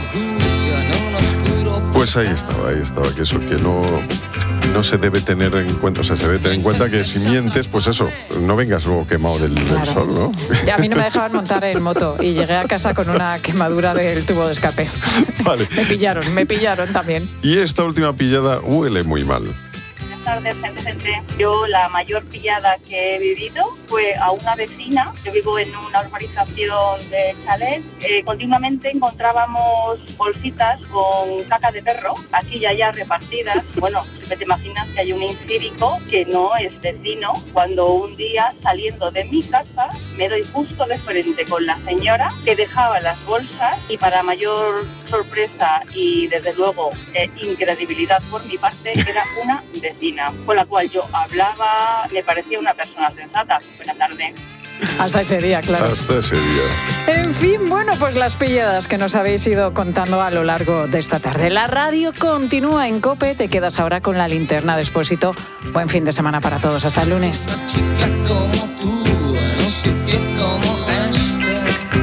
Pues ahí estaba, ahí estaba, que eso, que no... no se debe tener en cuenta, o sea, se debe tener en cuenta que si mientes, pues eso, no vengas luego quemado del, del claro. sol, ¿no? Y a mí no me dejaban montar en moto y llegué a casa con una quemadura del tubo de escape. Vale. Me pillaron, me pillaron también. Y esta última pillada huele muy mal. Buenas tardes, gente, gente. Yo la mayor pillada que he vivido fue a una vecina. Yo vivo en una urbanización de chalet. Eh, continuamente encontrábamos bolsitas con caca de perro, aquí y allá repartidas. Bueno, te imaginas que hay un incívico que no es vecino. Cuando un día, saliendo de mi casa, me doy justo de frente con la señora que dejaba las bolsas y, para mayor sorpresa y desde luego eh, incredibilidad por mi parte, era una vecina con la cual yo hablaba, me parecía una persona sensata. Buenas tardes. Hasta ese día, claro. Hasta ese día. En fin, bueno, pues las pilladas que nos habéis ido contando a lo largo de esta tarde. La radio continúa en COPE, te quedas ahora con la linterna de Expósito. Buen fin de semana para todos, hasta el lunes. Una chica como tú, no sé qué como este.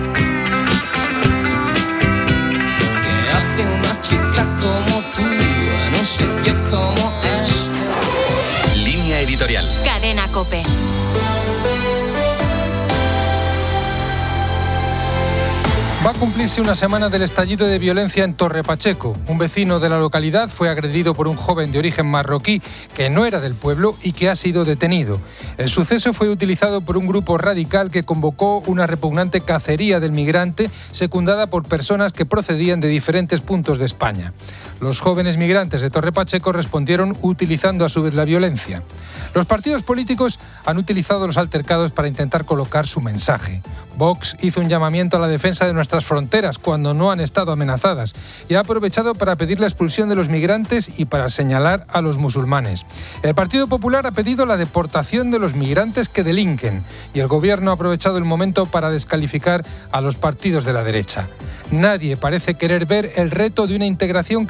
¿Qué hace una chica como tú, no sé qué como este? Línea editorial. Cadena COPE. Va a cumplirse una semana del estallido de violencia en Torre Pacheco. Un vecino de la localidad fue agredido por un joven de origen marroquí que no era del pueblo y que ha sido detenido. El suceso fue utilizado por un grupo radical que convocó una repugnante cacería del migrante secundada por personas que procedían de diferentes puntos de España. Los jóvenes migrantes de Torre Pacheco respondieron utilizando a su vez la violencia. Los partidos políticos han utilizado los altercados para intentar colocar su mensaje. Vox hizo un llamamiento a la defensa de nuestras fronteras cuando no han estado amenazadas y ha aprovechado para pedir la expulsión de los migrantes y para señalar a los musulmanes. El Partido Popular ha pedido la deportación de los migrantes que delinquen y el Gobierno ha aprovechado el momento para descalificar a los partidos de la derecha. Nadie parece querer ver el reto de una integración